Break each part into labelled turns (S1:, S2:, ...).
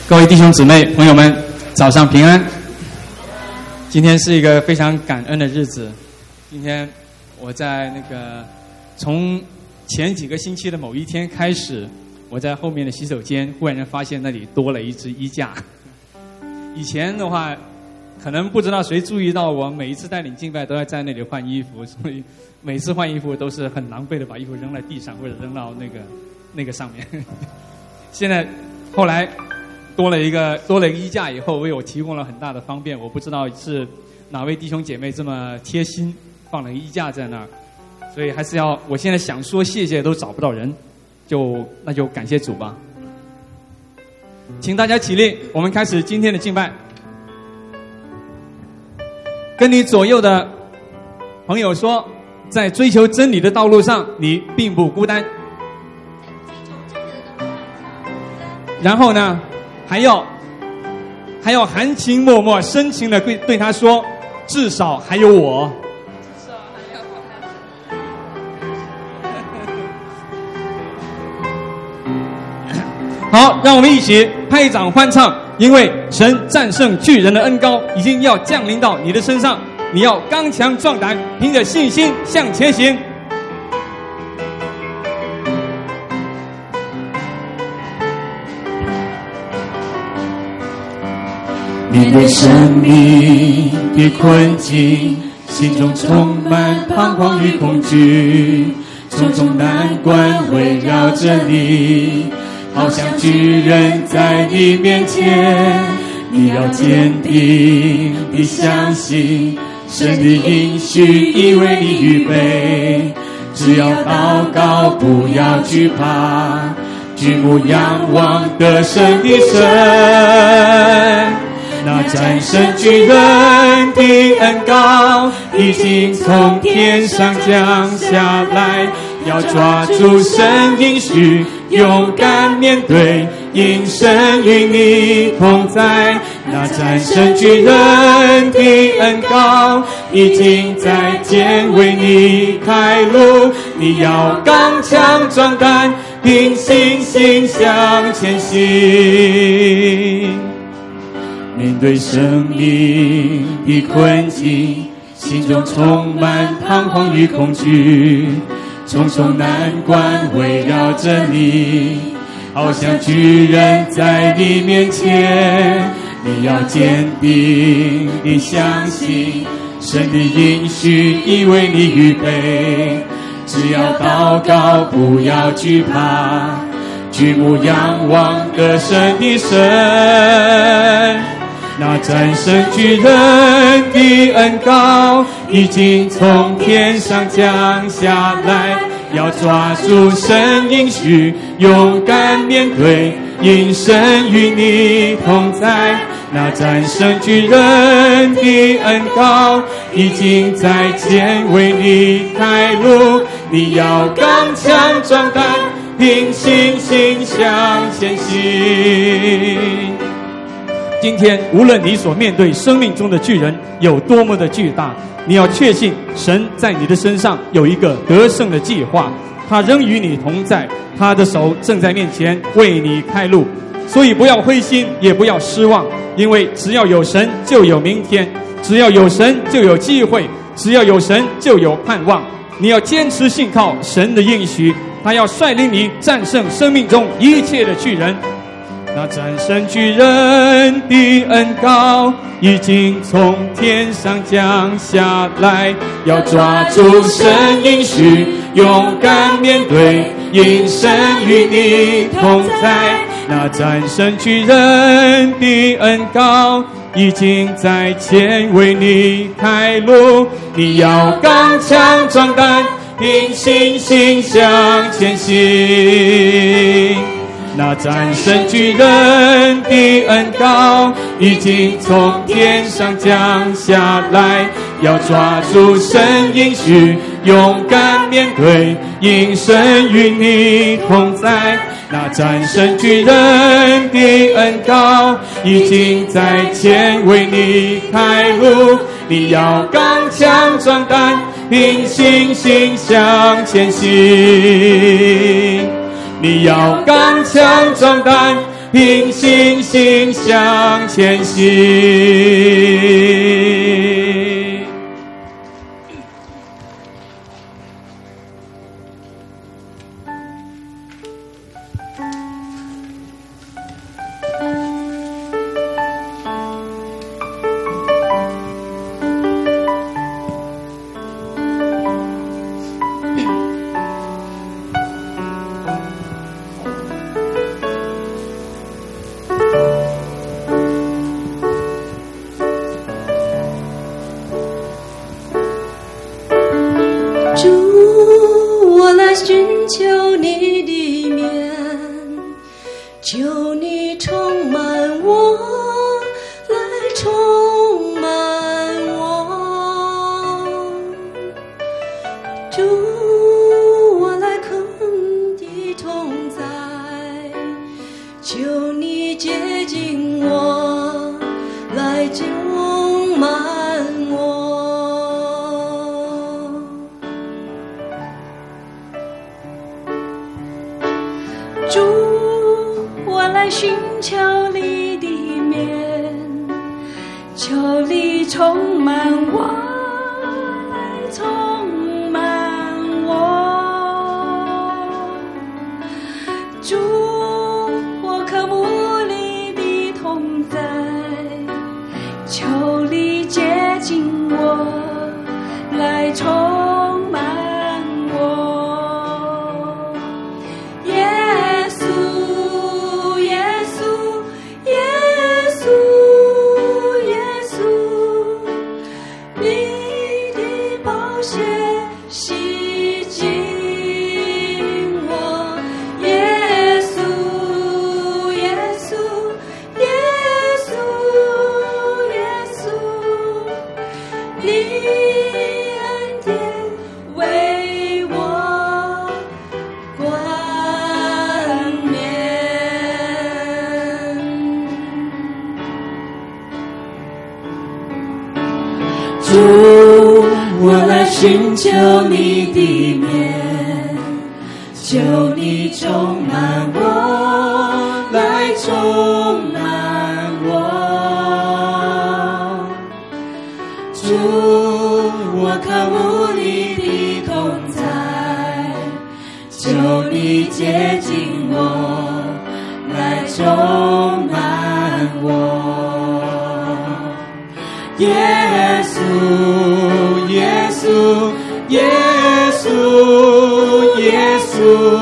S1: 各位弟兄姊妹、朋友们，早上平安。今天是一个非常感恩的日子。今天我在从前几个星期的某一天开始，我在后面的洗手间忽然发现那里多了一只衣架。以前的话，可能不知道谁注意到我每一次带领敬拜都要在那里换衣服，所以每次换衣服都是很狼狈的把衣服扔在地上或者扔到那个上面。现在后来多了一个衣架以后，为我提供了很大的方便。我不知道是哪位弟兄姐妹这么贴心放了个衣架在那儿，所以还是要，我现在想说谢谢都找不到人，那就感谢主吧。请大家起立，我们开始今天的敬拜。跟你左右的朋友说，在追求真理的道路上，你并不孤单。然后呢，还要含情脉脉、深情的对他说，至少还有我。好，让我们一起拍掌欢唱，因为神战胜巨人的恩膏已经要降临到你的身上，你要刚强壮胆，凭着信心向前行。
S2: 面对生命的困境，心中充满彷徨与恐惧，重重难关围绕着你，好像巨人在你面前。你要坚定地相信，神的应许已为你预备，只要祷告，不要惧怕，举目仰望得胜的神。那战胜巨人的恩膏已经从天上降下来，要抓住神应许，勇敢面对，因神与你同在。那战胜巨人的恩膏已经在前为你开路，你要刚强壮胆，凭信心向前行。面对生命的困境，心中充满彷徨与恐惧，重重难关围绕着你，好像巨人在你面前。你要坚定地相信，神的应许已为你预备，只要祷告，不要惧怕，举目仰望得胜的神。那战胜巨人的恩膏已经从天上降下来，要抓住神应许，勇敢面对，因神与你同在。那战胜巨人的恩膏已经在前为你开路，你要刚强壮胆，凭信心向前行。
S1: 今天无论你所面对生命中的巨人有多么的巨大，你要确信神在你的身上有一个得胜的计划，他仍与你同在，他的手正在面前为你开路。所以不要灰心，也不要失望，因为只要有神就有明天，只要有神就有机会，只要有神就有盼望。你要坚持信靠神的应许，他要率领你战胜生命中一切的巨人。那战胜巨人的恩膏已经从天上降下来，
S2: 要抓住神应许，勇敢面对，因神与你同在。
S1: 那战胜巨人的恩膏已经在前为你开路，
S2: 你要刚强壮胆，凭信心向前行。
S1: 那战胜巨人的恩膏已经从天上降下来，
S2: 要抓住神应许，勇敢面对，因神与你同在。那战胜巨人的恩膏已经在前为你开路，你要刚强壮胆，凭信心向前行。你要刚强壮胆， 凭信心向前行。
S3: 主，我来寻求你的面，求你充满我，来充满我。主，我来恳的同在，求你接近我，来充满我。主，我来寻求你的面，求你充满我，来充满我。主，我渴慕你的同在，求你接近我，来充满我。主，我来寻求你的面，求你充满我，来充满我。主，我渴慕你的同在，求你接近我，来充满我。耶稣，耶稣，耶稣，耶稣，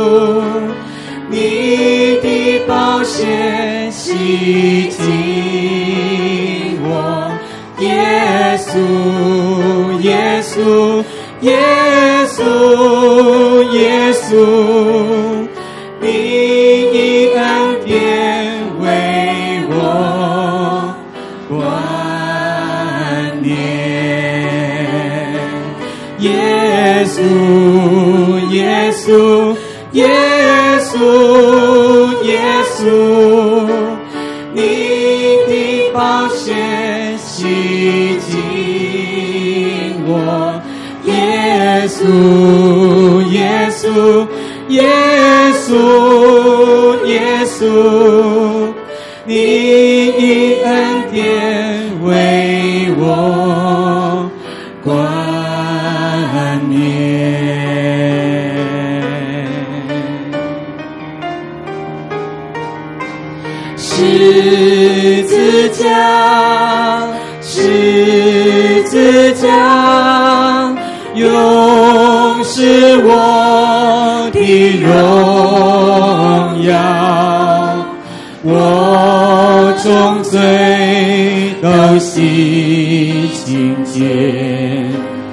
S3: 你的宝血洗净我。耶稣，耶稣，耶稣，耶稣，你以恩典为我冠冕。耶稣，耶稣，耶稣，耶稣，你的宝血洗净我。耶稣，耶稣，耶稣，耶稣，你以恩典为我冠冕。十字架，十字架，永是我的荣耀，我众罪都洗清洁，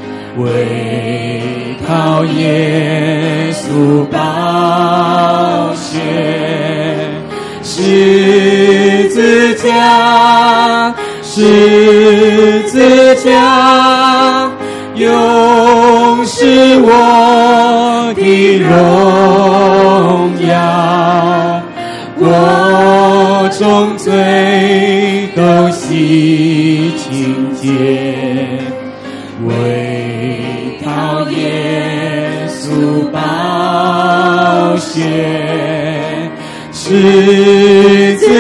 S3: 唯靠耶稣宝血。十字架，十字架，永是我的荣耀，我众罪都洗清洁，唯靠耶稣宝血。十字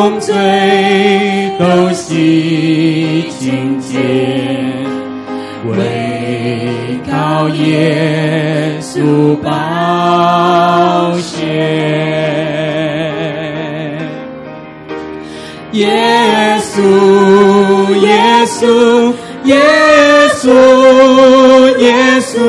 S2: 重罪都洗净洁，唯靠耶稣宝血。耶稣，耶稣，耶稣，耶稣，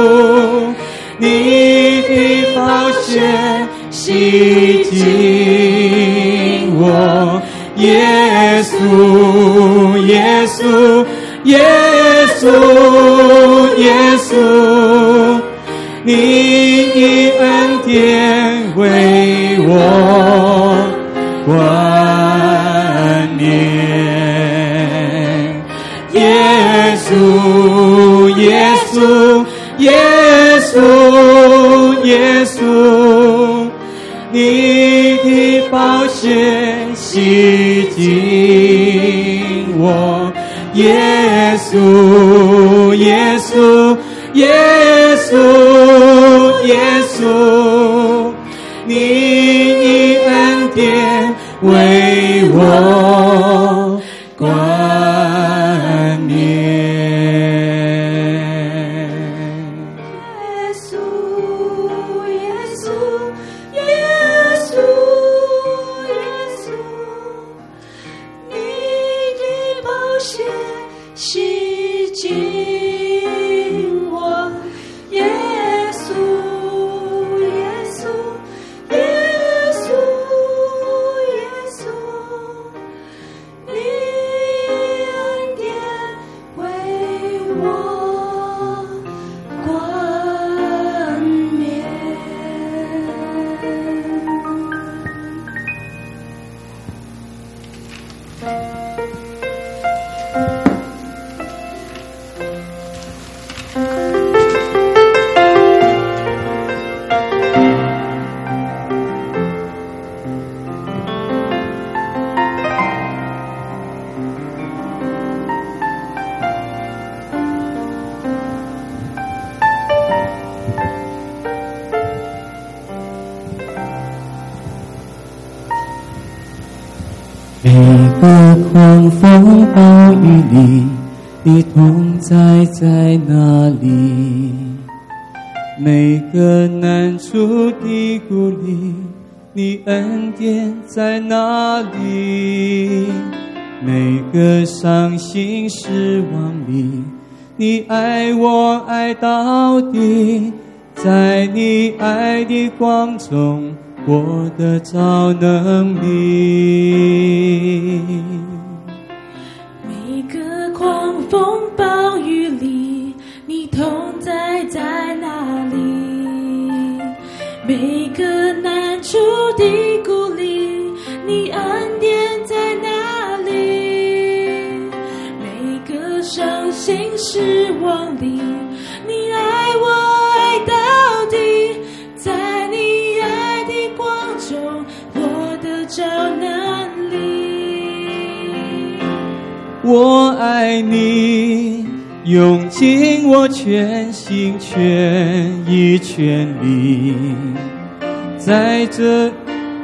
S2: 你的宝血洗净我。耶稣，耶稣，耶稣，耶稣，你的恩典为我冠冕。耶稣，耶稣，耶稣，耶稣，你的宝血洗净我。耶稣，耶稣，耶稣，耶稣，你的恩典为我冠冕。
S3: 耶稣，耶稣，耶稣，耶稣，你的宝血洗净我。耶稣，耶稣，耶稣，耶稣，你恩典为我冠冕。
S2: 每个狂风暴雨里，你同在在哪里？每个难处的鼓励，你恩典在哪里？每个伤心失望里，你爱我爱到底，在你爱的光中我得着能力。
S3: 每个狂风暴雨里，你同在在哪里？每个难处的鼓励，你恩典在哪里？每个伤心失望里，你爱我爱到底，在你爱的光中我得着能力。
S2: 我爱你，用尽我全心全意全力，在这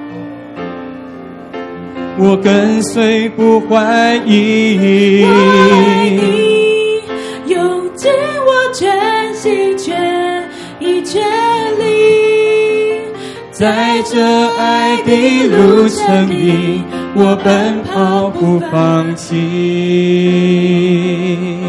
S2: 我跟随不怀疑。
S3: 我爱你，用尽我全心全意全力，
S2: 在这爱的路程里，我奔跑不放弃。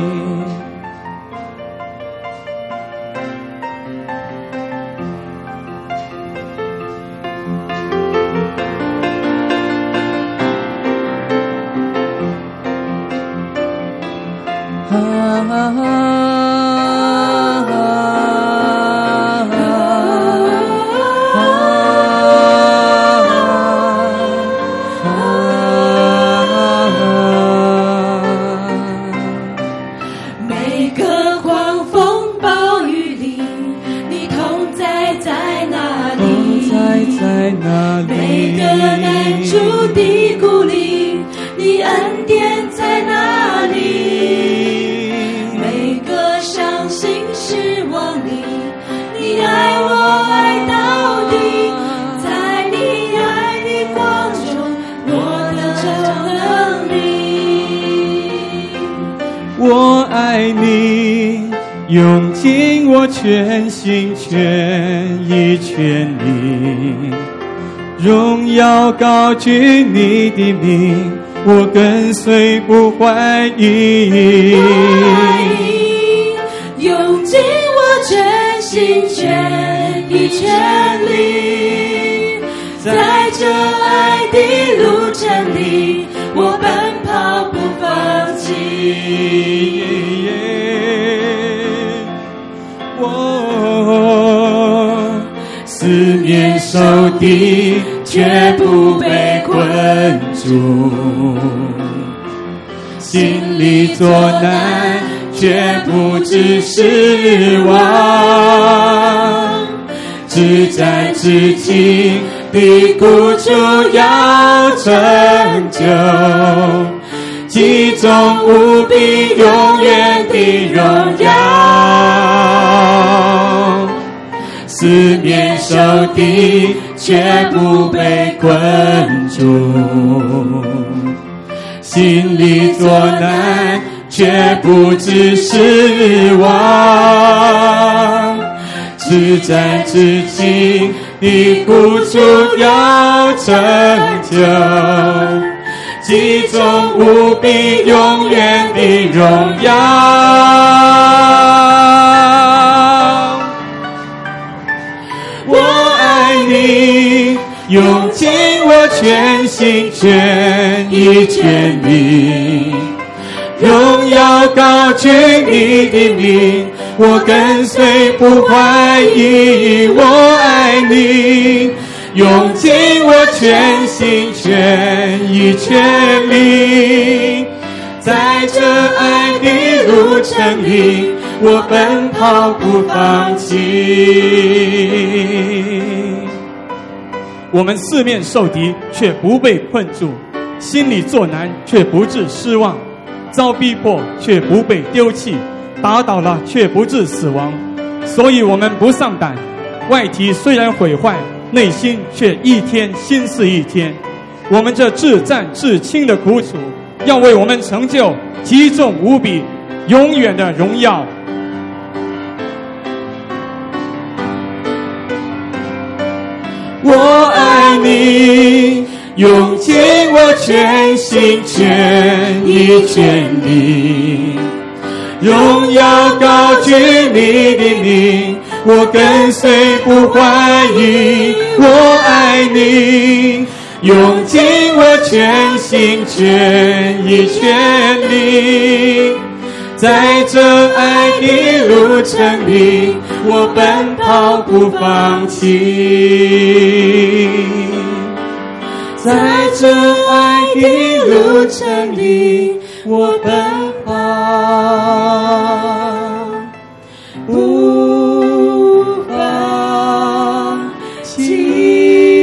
S3: 每个狂风暴雨里，你同在在哪里？
S2: 在哪里？
S3: 每个难处的鼓励，你恩典在哪里？每个伤心失望里，你爱我爱到底，在你爱的光中，我得能力。
S2: 我爱你，用尽我全心全意全力，荣耀高举你的名，我跟随不怀疑。
S3: 用尽我全心全意全力，在这爱的路程里，我奔跑不放弃。
S2: 我四面受敌，却不被困住，心里作难，却不知失望，只战至情的苦楚要成就，其中无比永远的荣耀。四面受敌，却不被困住，心里作难，却不知失望，只战至情的苦楚要成就，其中无比永远的荣耀。我爱你，用尽我全心全意全力，荣耀高举你的名，我跟随不怀疑。我爱你，用尽我全心全意全力，在这爱的路程里，我奔跑不放弃。我们四面受敌，却不被困住，心里作难，却不致失望，遭逼迫，却不被丢弃，打倒了，却不致死亡。所以我们不丧胆，外体虽然毁坏，内心却一天新似一天。我们这至战至轻的苦楚，要为我们成就极重无比永远的荣耀。我爱你，用尽我全心全意全力，荣耀高举你的名，我跟随不怀疑。我爱你，用尽我全心全意全力，在这爱的路程里，我奔跑不放弃。在这爱的路程里，我奔跑不放弃。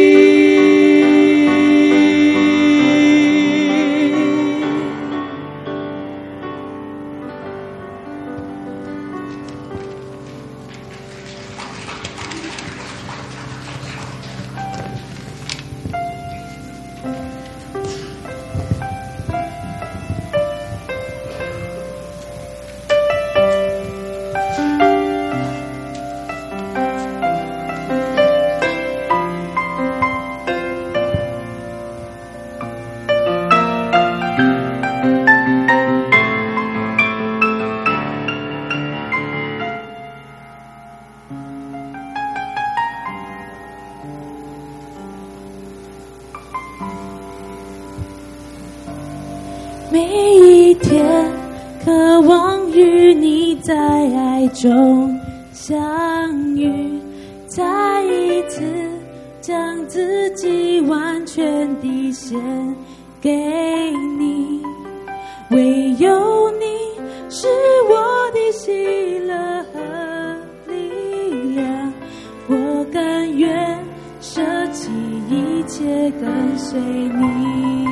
S3: 每一天渴望与你在爱中相遇，再一次将自己完全地献给你，唯有你是我的喜乐和力量，我甘愿舍弃一切跟随你。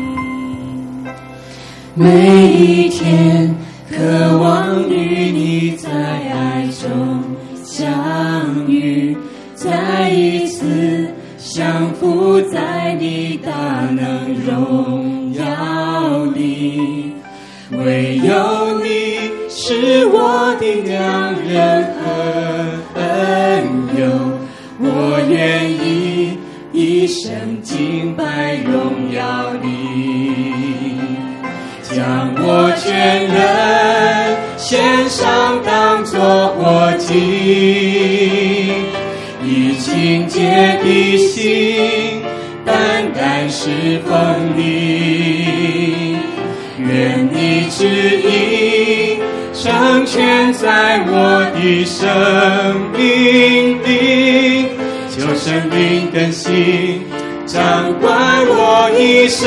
S2: 每一天渴望与你在爱中相遇，再一次降服在你大能荣耀的良人和恩友，我愿意一生敬拜荣耀你，将我全人献上当作活祭，以清洁的心单单侍奉你，愿你旨意成全在我的生命里，求圣灵更新掌管我一生，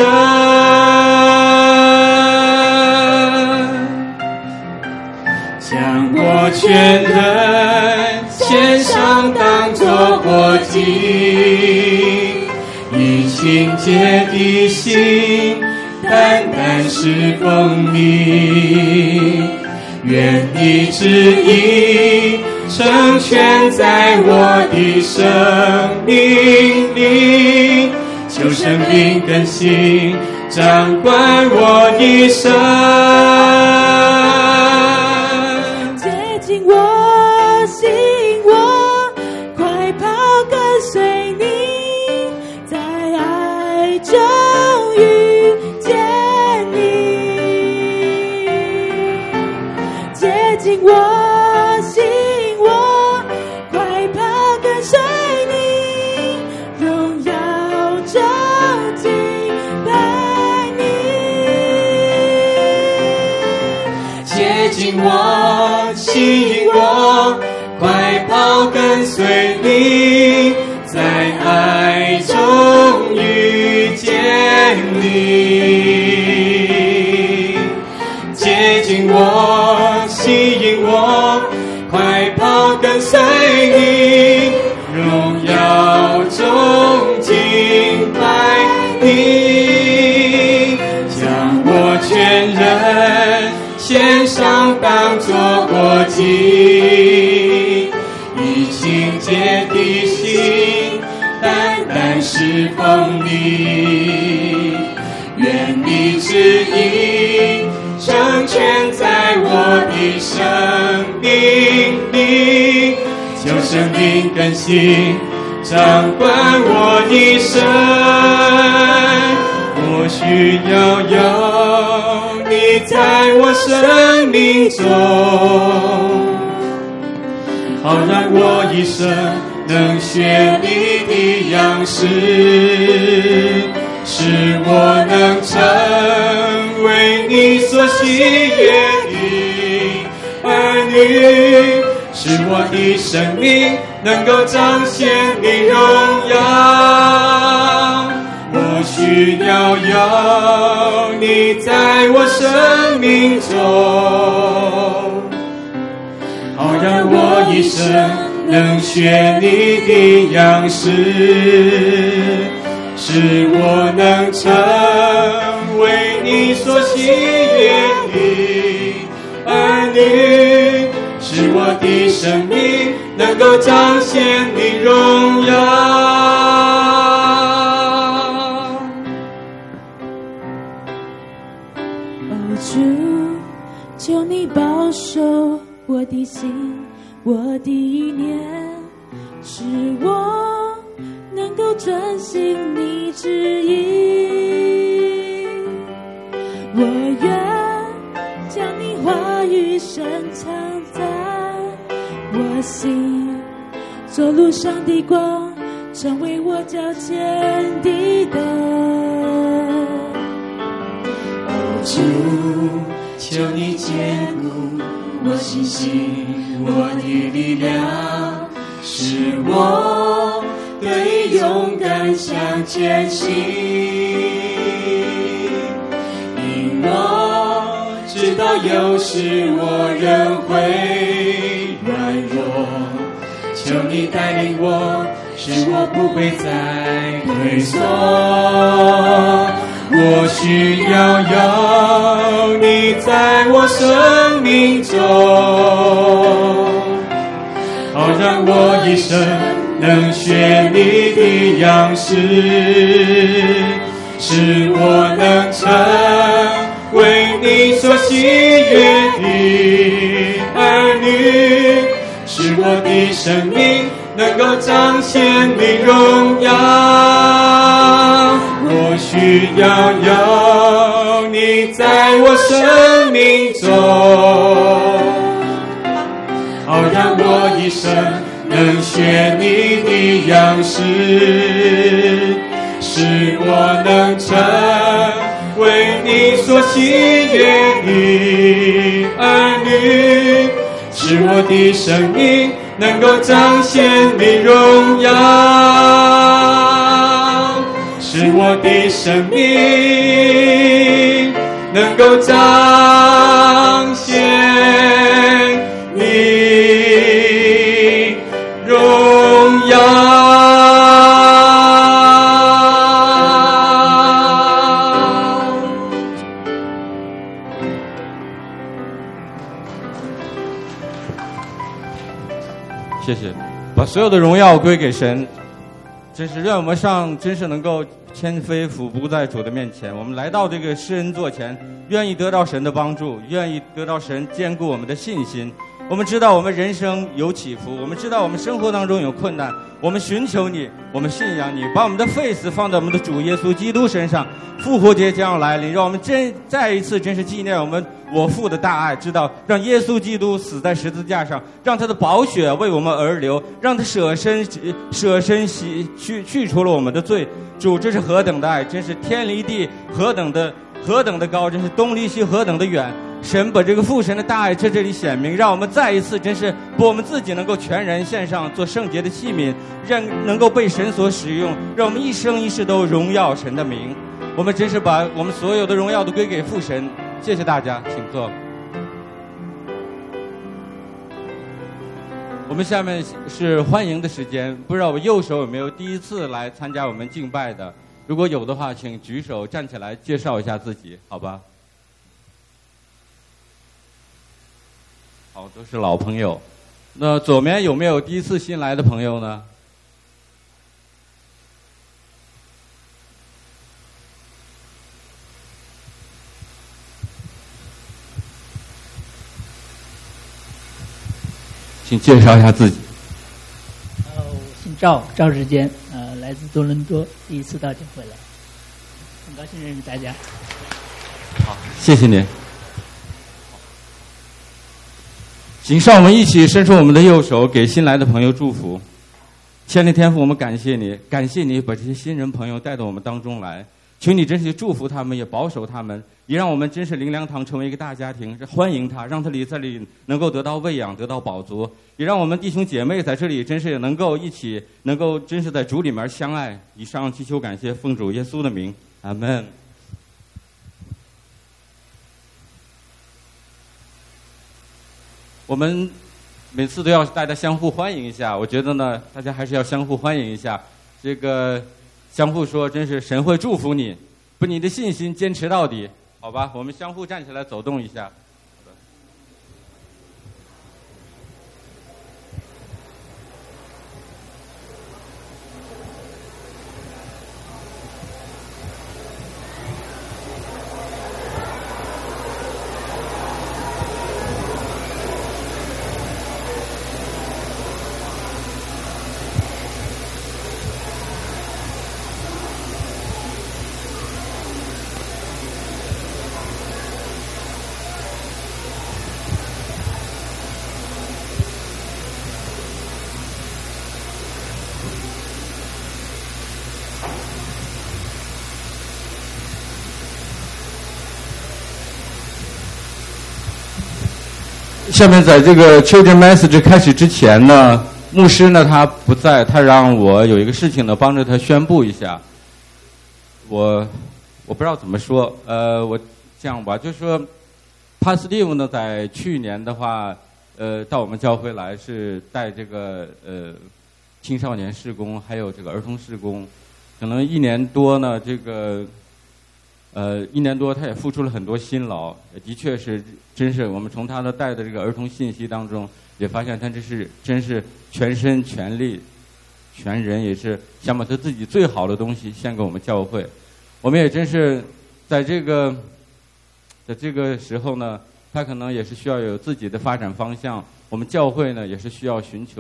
S2: 将我全人献上当作活祭，以清洁的心单单侍奉你，愿你旨意成全在我的生命里，求圣灵更新掌管我一生，
S3: 接近我，吸引我，快跑跟随你，在爱中遇见你，接近我，吸引我，快跑跟随你，荣耀中敬拜你，
S2: 接近我，吸引我，快跑跟随你，在爱中遇见你，接近我，吸引我，快跑跟随你，荣耀中敬拜你，将我全人献上当作活祭，以清洁的心单单侍奉你，愿你旨意成全在我的生命里，求圣灵更新掌管我一生，我需要有你在我生命中，好让我一生能学你的样式，使我能成为你所喜悦的儿女，使我的生命能够彰显你荣耀，我需要有你在我生命中，好让我一生能学你的样式，使我能成为你所喜悦的儿女，使我的生命能够彰显你荣耀。
S3: 主，求你保守我的心，我的意念，使我能够遵行你旨意。我愿将你话语深藏在我心，做路上的光，成为我脚前的灯。
S2: 主，求你坚固我信心，我的力量，使我得以勇敢向前行。因我知道有时我仍会软弱，求你带领我，使我不会再退缩。我需要有你在我生命中，好让我一生能学你的样式，使我能成为你所喜悦的儿女， 生命能够彰显你荣耀。我需要有你在我生命中，好让我一生能学你的样式，使我能成为你所喜悦的儿女，使我的生命能够彰显你荣耀，使我的生命能够彰显你荣耀。
S4: 谢谢，把所有的荣耀归给神。真是愿我们上，真是能够谦卑俯伏在主的面前。我们来到这个施恩座前，愿意得到神的帮助，愿意得到神坚固我们的信心。我们知道我们人生有起伏，我们知道我们生活当中有困难，我们寻求你，我们信仰你，把我们的 faith 放在我们的主耶稣基督身上。复活节将要来临，让我们再一次真是纪念我父的大爱，知道让耶稣基督死在十字架上，让他的宝血为我们而流，让他舍身去除了我们的罪。主，这是何等的爱，真是天离地，何等的高，真是东离西何等的远。神把这个父神的大爱在这里显明，让我们再一次真是把我们自己能够全然献上，做圣洁的器皿，让能够被神所使用，让我们一生一世都荣耀神的名。我们真是把我们所有的荣耀都归给父神。谢谢大家，请坐。我们下面是欢迎的时间，不知道我右手有没有第一次来参加我们敬拜的？如果有的话，请举手站起来介绍一下自己，好吧？好，都是老朋友。那左面有没有第一次新来的朋友呢？请介绍一下自己。
S5: 我姓赵志坚，来自多伦多，第一次到教会来，很高兴认识大家。
S4: 好，谢谢您。请上我们一起伸出我们的右手，给新来的朋友祝福。千里天父，我们感谢你，感谢你把这些新人朋友带到我们当中来，求你真是祝福他们，也保守他们，也让我们真是灵粮堂成为一个大家庭，欢迎他，让他在这里能够得到喂养，得到饱足，也让我们弟兄姐妹在这里真是能够一起，能够真是在主里面相爱。以上祈求感谢，奉主耶稣的名，阿们。我们每次都要大家相互欢迎一下，我觉得呢，大家还是要相互欢迎一下。这个相互说，真是神会祝福你，把你的信心坚持到底，好吧？我们相互站起来走动一下。下面在这个 Children Message 开始之前呢，牧师呢他不在，他让我有一个事情呢帮着他宣布一下。我不知道怎么说，我这样吧，就是说 Pastor Steve 呢在去年的话，到我们教会来是带这个青少年事工，还有这个儿童事工，可能1年多呢，这个1年多他也付出了很多辛劳，的确是，真是我们从他的带的这个儿童信息当中也发现他真是全身全力全人，也是想把他自己最好的东西献给我们教会。我们也真是在这个时候呢，他可能也是需要有自己的发展方向，我们教会呢也是需要寻求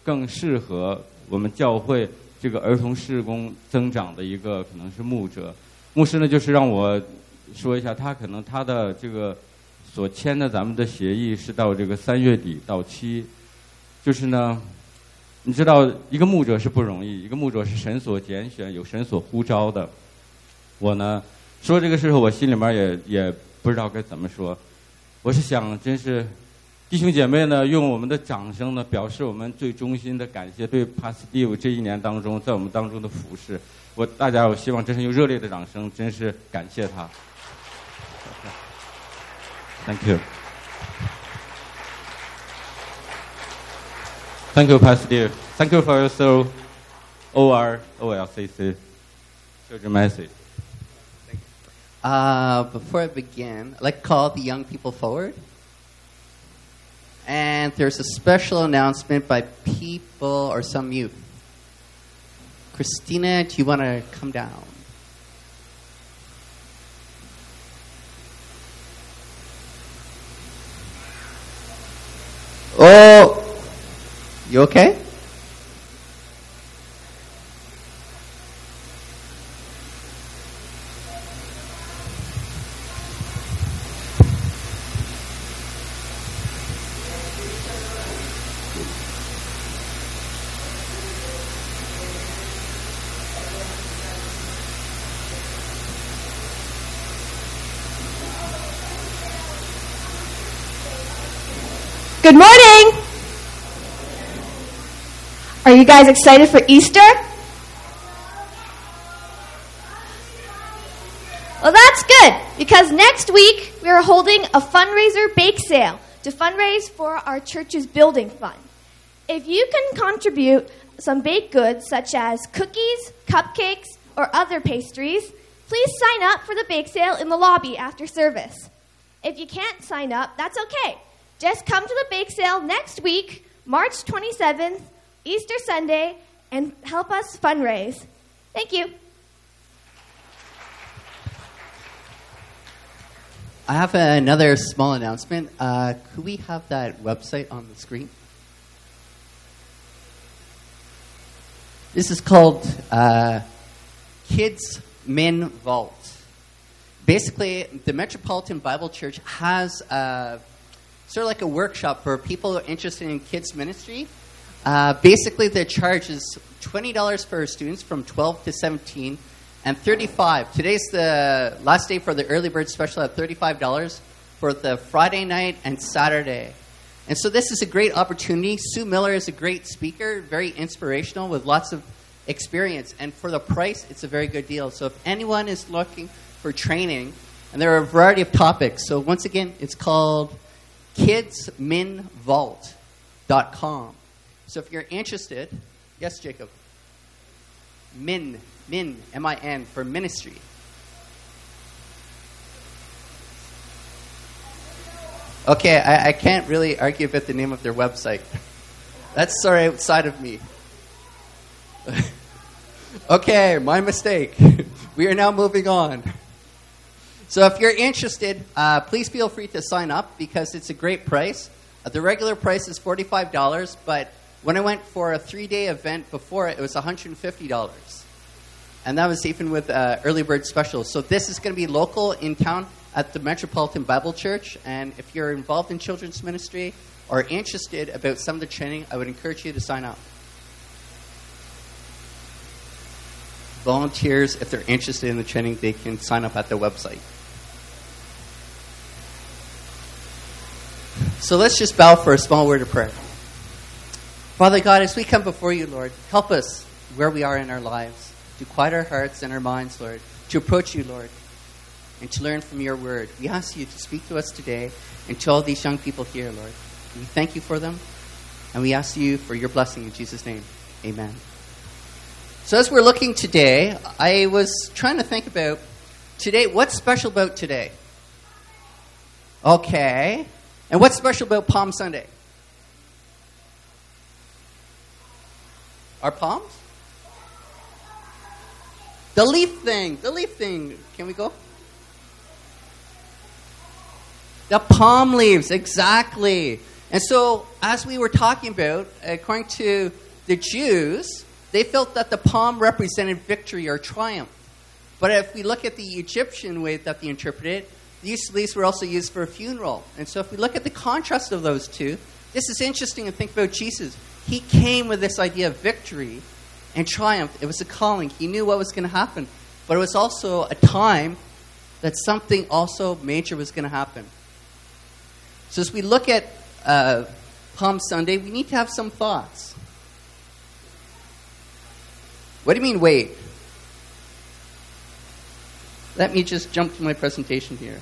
S4: 更适合我们教会这个儿童事工增长的一个可能是牧者。牧师呢，就是让我说一下，他的这个所签的咱们的协议是到这个3月底到期。就是呢，你知道一个牧者是不容易，一个牧者是神所拣选，有神所呼召的。我呢说这个时候，我心里面也不知道该怎么说。我是想，真是弟兄姐妹呢，用我们的掌声呢，表示我们最衷心的感谢对 Pastor Steve 这一年当中在我们当中的服侍。大家我希望真是用热烈的掌声，真是感谢他。Thank you. Thank you, Pastor Steve. Thank you for your so OROLCC children message.
S6: Before I begin, I'd like to call the young people forward. And there's a special announcement by people or some youth. Christina, do you want to come down? Oh, you okay?
S7: Good morning! Are you guys excited for Easter? Well, that's good, because next week we are holding a fundraiser bake sale to fundraise for our church's building fund. If you can contribute some baked goods such as cookies, cupcakes, or other pastries, please sign up for the bake sale in the lobby after service. If you can't sign up, that's okay. Just come to the bake sale next week, March 27th, Easter Sunday, and help us fundraise. Thank you.
S6: I have another small announcement. Could we have that website on the screen? This is called Kids Min Vault. Basically, the Metropolitan Bible Church has sort of like a workshop for people who are interested in kids ministry. Basically, the charge is $20 for students from 12 to 17 and $35. Today's the last day for the early bird special at $35 for the Friday night and Saturday. And so this is a great opportunity. Sue Miller is a great speaker, very inspirational with lots of experience. And for the price, it's a very good deal. So if anyone is looking for training, and there are a variety of topics. So once again, it's called kidsminvault.com. So if you're interested, yes, Jacob? Min, M-I-N, for ministry. Okay, I can't really argue about the name of their website. That's sort of outside of me. Okay, my mistake. We are now moving on. So if you're interested, please feel free to sign up because it's a great price. The regular price is $45, but when I went for a 3-day event before it was $150. And that was even with early bird specials. So this is going to be local in town at the Metropolitan Bible Church. And if you're involved in children's ministry or interested about some of the training, I would encourage you to sign up. Volunteers, if they're interested in the training, they can sign up at the website. So let's just bow for a small word of prayer. Father God, as we come before you, Lord, help us where we are in our lives, to quiet our hearts and our minds, Lord, to approach you, Lord, and to learn from your word. We ask you to speak to us today and to all these young people here, Lord. We thank you for them, and we ask you for your blessing in Jesus' name. Amen. So as we're looking today, I was trying to think about today, what's special about today? Okay. And what's special about Palm Sunday? Our palms? The leaf thing. Can we go? The palm leaves, exactly. And so, as we were talking about, according to the Jews, they felt that the palm represented victory or triumph. But if we look at the Egyptian way that they interpreted it, these leaves were also used for a funeral. And so if we look at the contrast of those two, this is interesting to think about Jesus. He came with this idea of victory and triumph. It was a calling. He knew what was going to happen. But it was also a time that something also major was going to happen. So as we look at Palm Sunday, we need to have some thoughts. What do you mean, wait? Let me just jump to my presentation here.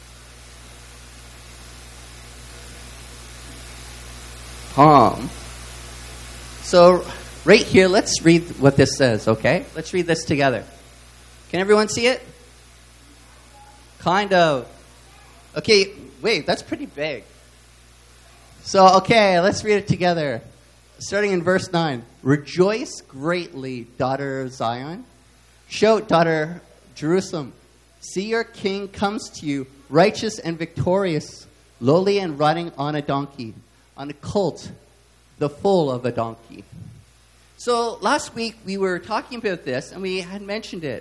S6: Palm. So right here, let's read what this says, okay? Let's read this together. Can everyone see it? Kind of. Okay, wait, that's pretty big. So, okay, let's read it together. Starting in verse 9. Rejoice greatly, daughter of Zion. Shout, daughter Jerusalem. See, your king comes to you, righteous and victorious, lowly and riding on a donkey, on a colt, the foal of a donkey. So last week we were talking about this and we had mentioned it.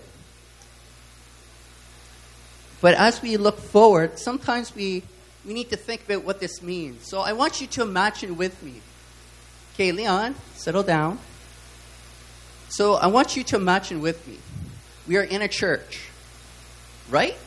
S6: But as we look forward, sometimes we need to think about what this means. So I want you to imagine with me. Okay, Leon, settle down. So I want you to imagine with me. We are in a church, right?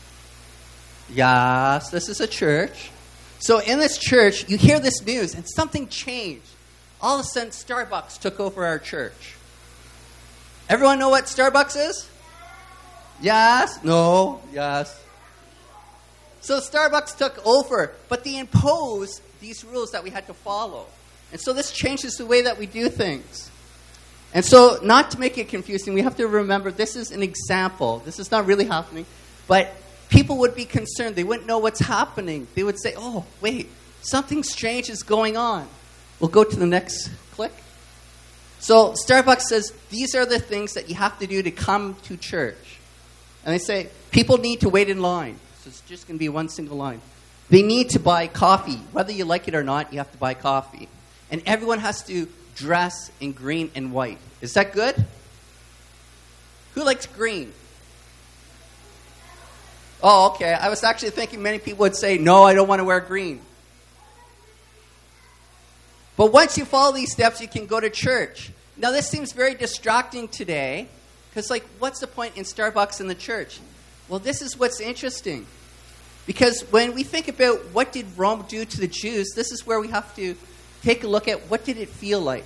S6: Yes, this is a church. So in this church, you hear this news and something changed. All of a sudden, Starbucks took over our church. Everyone know what Starbucks is? Yes? No? Yes? So Starbucks took over, but they imposed these rules that we had to follow. And so this changes the way that we do things. And so, not to make it confusing, we have to remember this is an example. This is not really happening. But people would be concerned. They wouldn't know what's happening. They would say, oh, wait, something strange is going on. We'll go to the next click. So Starbucks says, these are the things that you have to do to come to church. And they say, people need to wait in line. So it's just going to be one single line. They need to buy coffee. Whether you like it or not, you have to buy coffee. And everyone has to dress in green and white. Is that good? Who likes green? Oh, okay. I was actually thinking many people would say, no, I don't want to wear green. But once you follow these steps, you can go to church. Now, this seems very distracting today, because, what's the point in Starbucks in the church? Well, this is what's interesting. Because when we think about what did Rome do to the Jews, this is where we have to take a look at what did it feel like.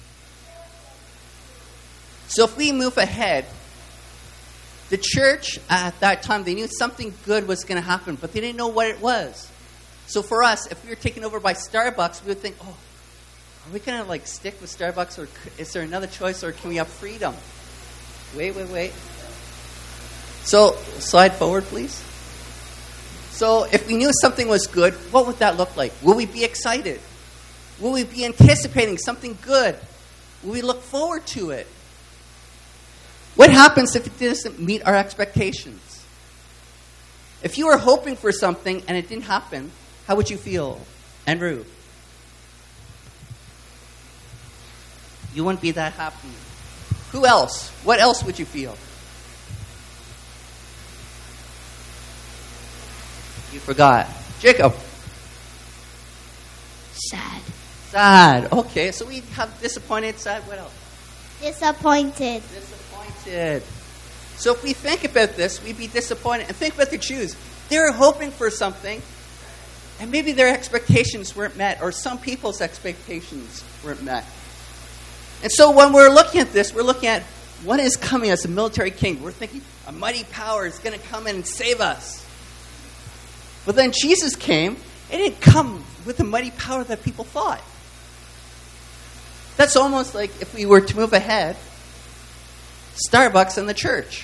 S6: So if we move ahead, the church at that time, they knew something good was going to happen, but they didn't know what it was. So for us, if we were taken over by Starbucks, we would think, oh, are we going to stick with Starbucks, or is there another choice, or can we have freedom? Wait. So slide forward, please. So if we knew something was good, what would that look like? Will we be excited? Will we be anticipating something good? Will we look forward to it? What happens if it doesn't meet our expectations? If you were hoping for something and it didn't happen, how would you feel? Andrew? You wouldn't be that happy. Who else? What else would you feel? You forgot. Jacob? Sad. Okay, so we have disappointed, sad. What else?
S8: Disappointed.
S6: So if we think about this, we'd be disappointed. And think about the Jews. They were hoping for something, and maybe their expectations weren't met, or some people's expectations weren't met. And so when we're looking at this, we're looking at what is coming as a military king. We're thinking a mighty power is going to come in and save us. But then Jesus came, and it didn't come with the mighty power that people thought. That's almost like if we were to move ahead, Starbucks and the church.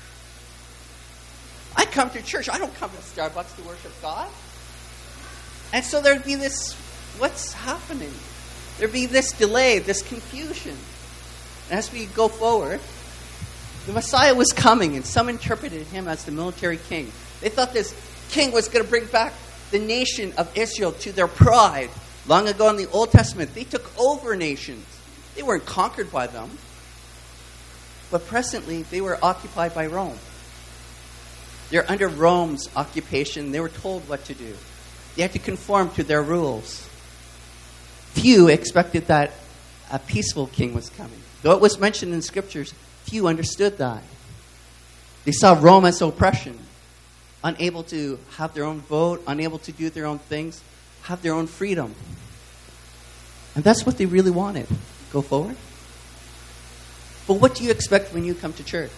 S6: I come to church. I don't come to Starbucks to worship God. And so there'd be this, what's happening? There'd be this delay, this confusion. And as we go forward, the Messiah was coming, and some interpreted him as the military king. They thought this king was going to bring back the nation of Israel to their pride Long ago in the Old Testament, they took over nations. They weren't conquered by them. But presently, they were occupied by Rome. They're under Rome's occupation. They were told what to do. They had to conform to their rules. Few expected that a peaceful king was coming. Though it was mentioned in scriptures, few understood that. They saw Rome as oppression, unable to have their own vote, unable to do their own things, have their own freedom. And that's what they really wanted. Go forward. But what do you expect when you come to church?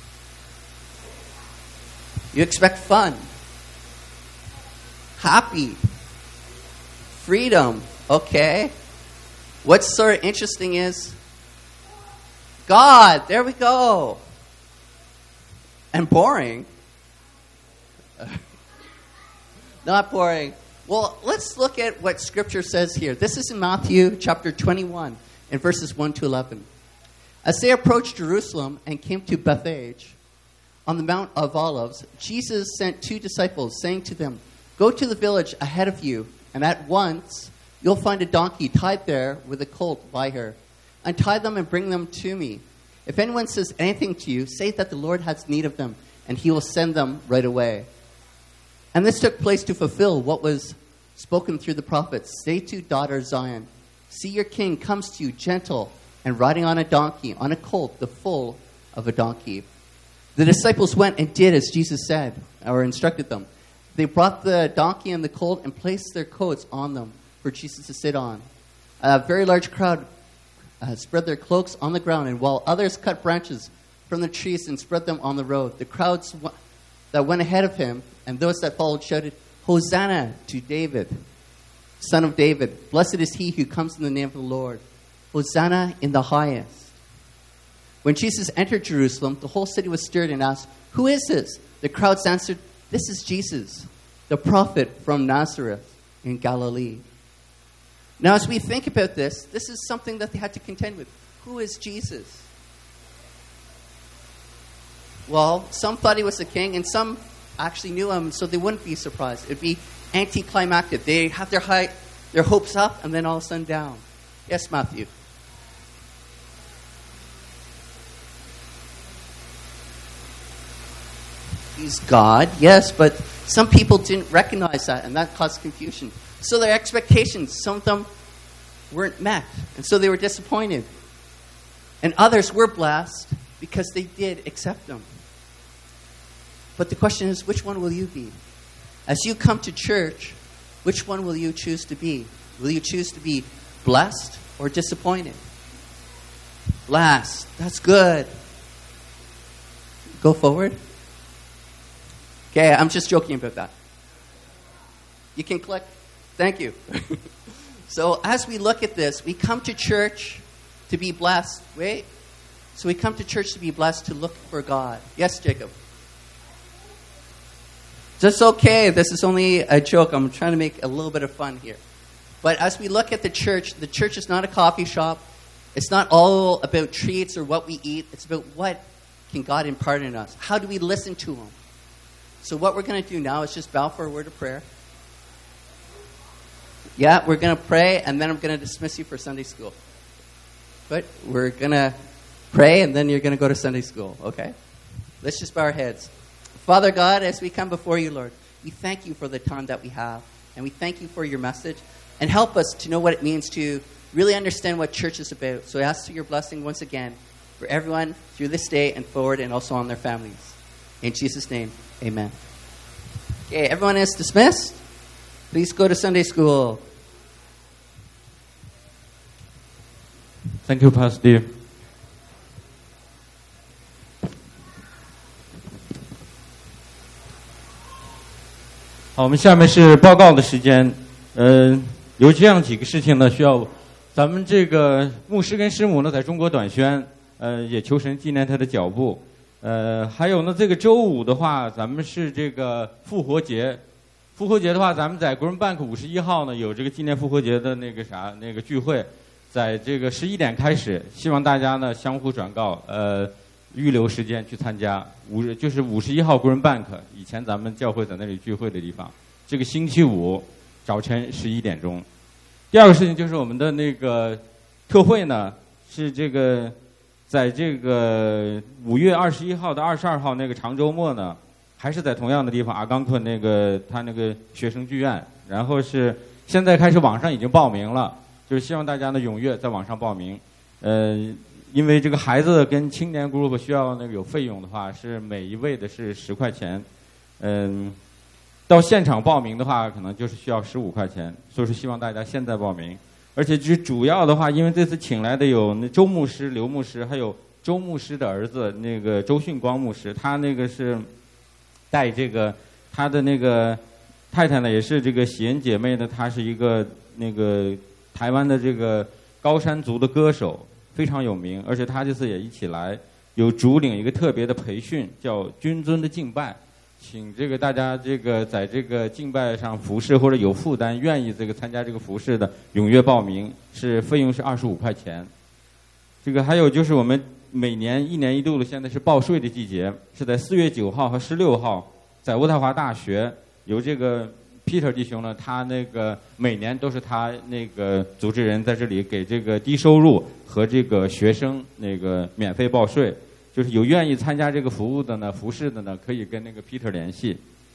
S6: You expect fun, happy, freedom. Okay. What's sort of interesting is God. There we go. And boring. Not boring. Well, let's look at what Scripture says here. This is in Matthew chapter 21 and verses 1 to 11. As they approached Jerusalem and came to Bethphage on the Mount of Olives, Jesus sent 2 disciples, saying to them, "Go to the village ahead of you, and at once you'll find a donkey tied there with a colt by her. Untie them and bring them to me. If anyone says anything to you, say that the Lord has need of them, and he will send them right away." And this took place to fulfill what was spoken through the prophets. "Say to daughter Zion, see your king comes to you gentle and riding on a donkey, on a colt, the foal of a donkey." The disciples went and did as Jesus said, or instructed them. They brought the donkey and the colt and placed their coats on them for Jesus to sit on. A very large crowd spread their cloaks on the ground, and while others cut branches from the trees and spread them on the road, the crowds that went ahead of him and those that followed shouted, "Hosanna to David, son of David. Blessed is he who comes in the name of the Lord. Hosanna in the highest." When Jesus entered Jerusalem, the whole city was stirred and asked, "Who is this?" The crowds answered, "This is Jesus, the prophet from Nazareth in Galilee." Now, as we think about this is something that they had to contend with. Who is Jesus? Well, some thought he was the king, and some actually knew him, so they wouldn't be surprised. It'd be anticlimactic. They have their hopes up, and then all of a sudden down. Yes, Matthew. He's God, yes, but some people didn't recognize that, and that caused confusion. So their expectations, some of them weren't met, and so they were disappointed. And others were blessed because they did accept them. But the question is, which one will you be? As you come to church, which one will you choose to be? Will you choose to be blessed or disappointed? Blessed. That's good. Go forward. Okay, I'm just joking about that. You can click. Thank you. So as we look at this, we come to church to be blessed. Wait. So we come to church to be blessed, to look for God. Yes, Jacob? Just okay. This is only a joke. I'm trying to make a little bit of fun here. But as we look at the church is not a coffee shop. It's not all about treats or what we eat. It's about what can God impart in us. How do we listen to him? So what we're going to do now is just bow for a word of prayer. Yeah, we're going to pray, and then I'm going to dismiss you for Sunday school. But we're going to pray, and then you're going to go to Sunday school, okay? Let's just bow our heads. Father God, as we come before you, Lord, we thank you for the time that we have, and we thank you for your message, and help us to know what it means to really understand what church is about. So I ask for your blessing once again for everyone through this day and forward, and also on their families. In Jesus' name, amen. Okay, everyone is dismissed. Please go to Sunday school.
S4: Thank you, Pastor. 好，我们下面是报告的时间。有这样几个事情呢，需要咱们这个牧师跟师母呢，在中国短宣，也求神纪念他的脚步。还有呢，这个周五的话，咱们是这个复活节。复活节的话，咱们在 Green Bank 51号呢有这个纪念复活节的那个聚会，在这个11点开始，希望大家呢相互转告，预留时间去参加。就是51号 Green Bank， 以前咱们教会在那里聚会的地方。这个星期五早晨11点钟。 第二个事情就是我们的那个特会呢，是这个在这个5月21号到22号那个长周末呢，还是在同样的地方阿冈昆那个他那个学生剧院，然后是现在开始网上已经报名了，就是希望大家呢踊跃在网上报名。因为这个孩子跟青年 group 需要那个有费用的话，是每一位的是10块钱，到现场报名的话，可能就是需要15块钱，所以说希望大家现在报名。而且主要的话，因为这次请来的有那周牧师、刘牧师，还有周牧师的儿子那个周训光牧师，他那个是带这个他的那个太太呢，也是这个喜恩姐妹呢，她是一个那个台湾的这个高山族的歌手，非常有名，而且他这次也一起来，有主领一个特别的培训，叫君尊的敬拜。请这个大家这个在这个敬拜上服侍或者有负担愿意这个参加这个服侍的踊跃报名，是费用是25块钱。这个还有就是我们每年1年1度的现在是报税的季节，是在4月9号和16号在渥太华大学，由这个 Peter 弟兄呢，他那个每年都是他那个组织人在这里给这个低收入和这个学生那个免费报税。就是有愿意参加这个服务的呢，服侍的呢，可以跟那个 Peter 联系。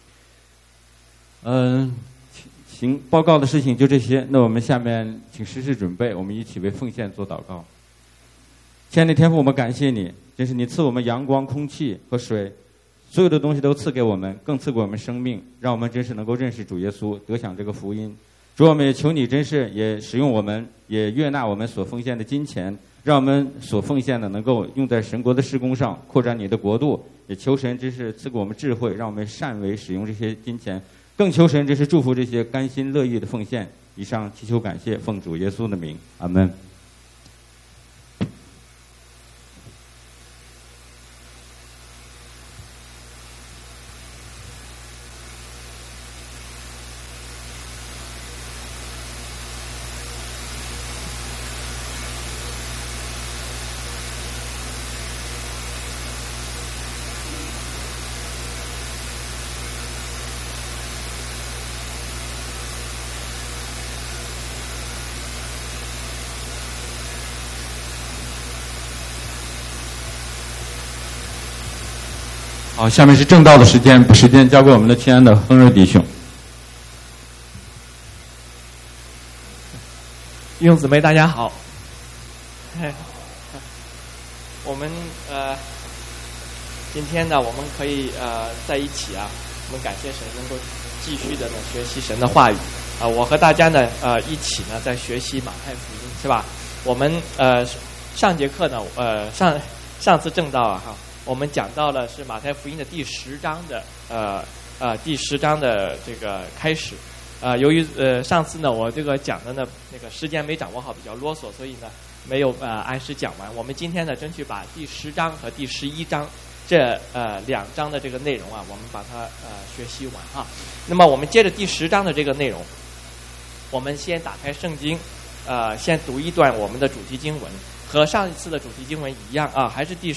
S4: 行，报告的事情就这些。那我们下面请实时准备，我们一起为奉献做祷告。亲爱的天父，我们感谢你，真是你赐我们阳光、空气和水，所有的东西都赐给我们，更赐给我们生命，让我们真是能够认识主耶稣，得享这个福音。主，我们也求你真是也使用我们，也悦纳我们所奉献的金钱，让我们所奉献的能够用在神国的事工上，扩展你的国度。也求神真是赐给我们智慧，让我们善为使用这些金钱。更求神真是祝福这些甘心乐意的奉献。以上祈求感谢，奉主耶稣的名，阿门。好，下面是正道的时间，把时间交给我们的亲爱的亨瑞弟兄。
S9: 弟兄姊妹，大家好。我们今天呢，我们可以在一起啊，我们感谢神能够继续的呢学习神的话语啊。我和大家呢一起呢在学习马太福音，是吧？我们上节课呢上次正道啊哈。我们讲到了是马太福音的第10章的第10章的这个开始，由于上次呢我这个讲的呢那个时间没掌握好，比较啰嗦，所以呢没有按时讲完。我们今天呢争取把第10章和第11章这2章的这个内容啊，我们把它学习完哈。那么我们接着第10章的这个内容，我们先打开圣经，先读一段我们的主题经文。和上一次的主题经文一样啊，还是第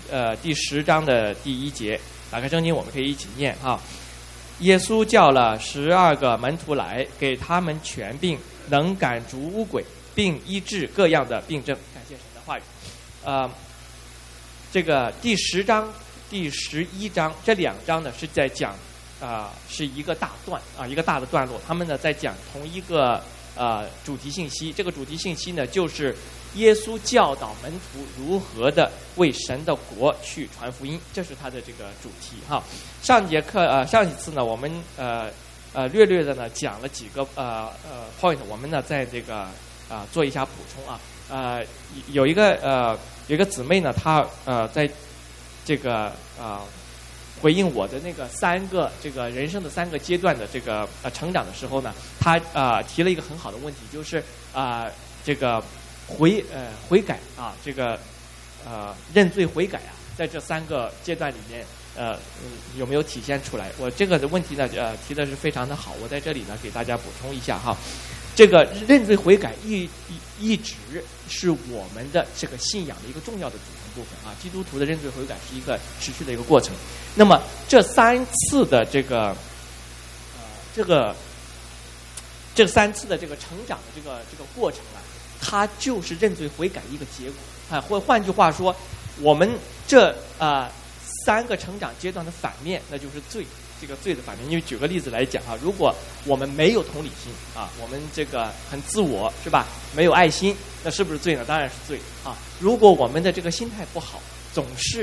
S9: 10章的第1节。打开圣经，我们可以一起念啊。耶稣叫了12个门徒来，给他们权柄，能赶逐污鬼，并医治各样的病症。感谢神的话语。这个第10章、第11章这2章呢，是在讲是一个大段啊，一个大的段落。他们呢在讲同一个主题信息。这个主题信息呢，就是耶稣教导门徒如何的为神的国去传福音，这是他的这个主题哈。上一次呢，我们略略的呢讲了几个point， 我们呢在这个做一下补充啊。有一个姊妹呢，她在这个回应我的那个3个这个人生的3个阶段的这个成长的时候呢，她提了一个很好的问题，就是这个悔改啊，这个认罪悔改啊，在这3个阶段里面有没有体现出来？我这个的问题呢提的是非常的好，我在这里呢给大家补充一下哈。这个认罪悔改一直是我们的这个信仰的一个重要的组成部分啊。基督徒的认罪悔改是一个持续的一个过程。那么这3次的这个这3次的这个成长的这个过程啊，它就是认罪悔改的一个结果啊。或换句话说，我们这3个成长阶段的反面，那就是罪。这个罪的反面，因为举个例子来讲啊，如果我们没有同理心啊，我们这个很自我是吧？没有爱心，那是不是罪呢？当然是罪啊。如果我们的这个心态不好，总是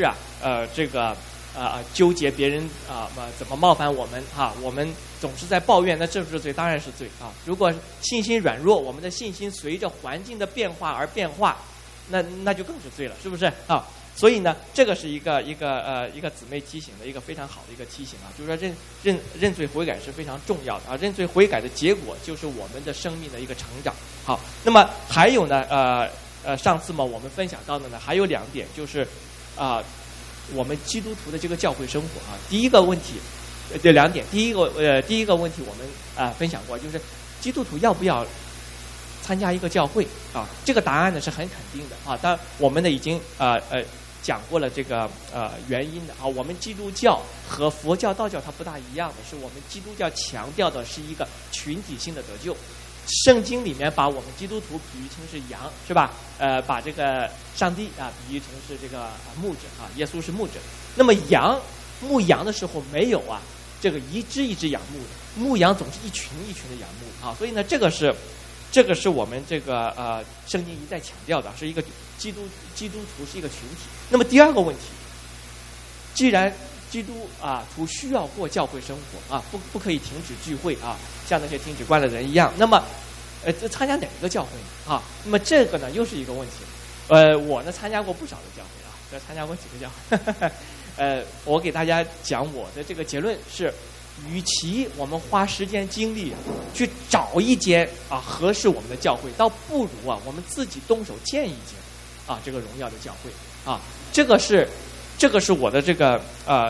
S9: 纠结别人怎么冒犯我们啊，我们总是在抱怨，那这不是罪？当然是罪啊。如果信心软弱，我们的信心随着环境的变化而变化，那就更是罪了，是不是啊？所以呢，这个是一个姊妹提醒的一个非常好的一个提醒啊，就是说认罪悔改是非常重要的啊。认罪悔改的结果就是我们的生命的一个成长。好，那么还有呢，上次嘛我们分享到的呢还有2点，就是我们基督徒的这个教会生活啊。第一个问题，这2点，第一个问题我们分享过，就是基督徒要不要参加一个教会啊？这个答案呢是很肯定的啊。当然我们呢已经讲过了这个原因的啊。我们基督教和佛教、道教它不大一样的是，我们基督教强调的是一个群体性的得救。圣经里面把我们基督徒比喻成是羊，是吧？把这个上帝比喻成是这个牧者啊，耶稣是牧者。那么牧羊的时候没有这个一只一只养牧的，牧羊总是一群一群的养牧啊。所以呢，这个是我们这个圣经一再强调的，是一个基督徒是一个群体。那么第二个问题，既然基督徒需要过教会生活啊，不可以停止聚会啊，像那些停止惯的人一样。那么参加哪一个教会呢啊？那么这个呢又是一个问题。我呢参加过不少的教会啊，参加过几个教会。我给大家讲我的这个结论是，与其我们花时间精力去找一间合适我们的教会，倒不如我们自己动手建一间这个荣耀的教会啊。这个是我的这个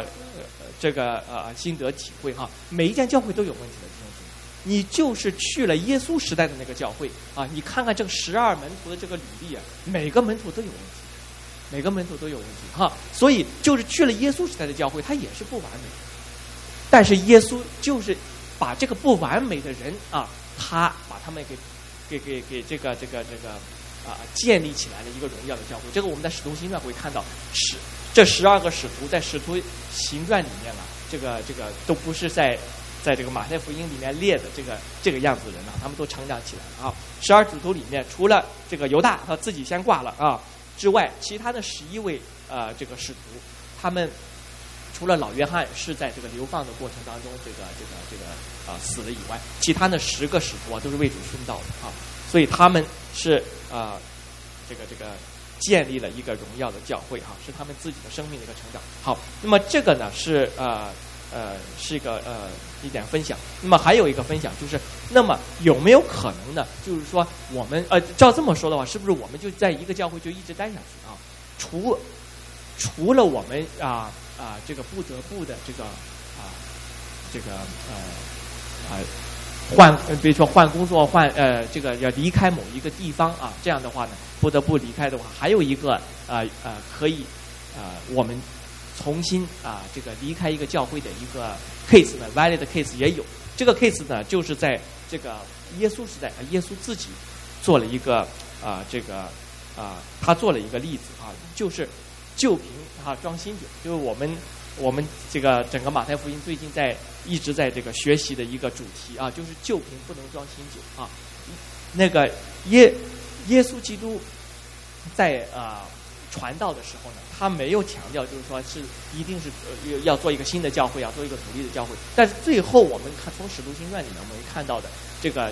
S9: 心得体会哈。每一间教会都有问题的，弟兄姊妹，你就是去了耶稣时代的那个教会啊，你看看这个12门徒的这个履历啊，每个门徒都有问题，每个门徒都有问题哈。所以就是去了耶稣时代的教会，它也是不完美的。但是耶稣就是把这个不完美的人他把他们给这个建立起来了一个荣耀的教会。这个我们在使徒行传会看到，这12个使徒在使徒行传里面这个都不是在这个马太福音里面列的这个样子的人他们都成长起来了12使徒里面，除了这个犹大他自己先挂了之外，其他的11位这个使徒，他们除了老约翰是在这个流放的过程当中死了以外，其他的10个使徒都是为主殉道的所以他们是这个建立了一个荣耀的教会是他们自己的生命的一个成长。好，那么这个呢是一点分享。那么还有一个分享就是，那么有没有可能呢？就是说我们照这么说的话，是不是我们就在一个教会就一直待下去除了我们这个不得不的比如说换工作这个要离开某一个地方这样的话呢，不得不离开的话，还有一个可以我们重新这个离开一个教会的一个 case 呢 valid case 也有。这个 case 呢就是在这个耶稣时代耶稣自己做了一个他做了一个例子就是旧瓶装新酒，就是我们这个整个马太福音最近一直在这个学习的一个主题就是旧瓶不能装新酒那个耶稣基督在传道的时候呢，他没有强调就是说是一定是要做一个新的教会，要做一个独立的教会。但是最后我们看从使徒行传里面我们看到的这个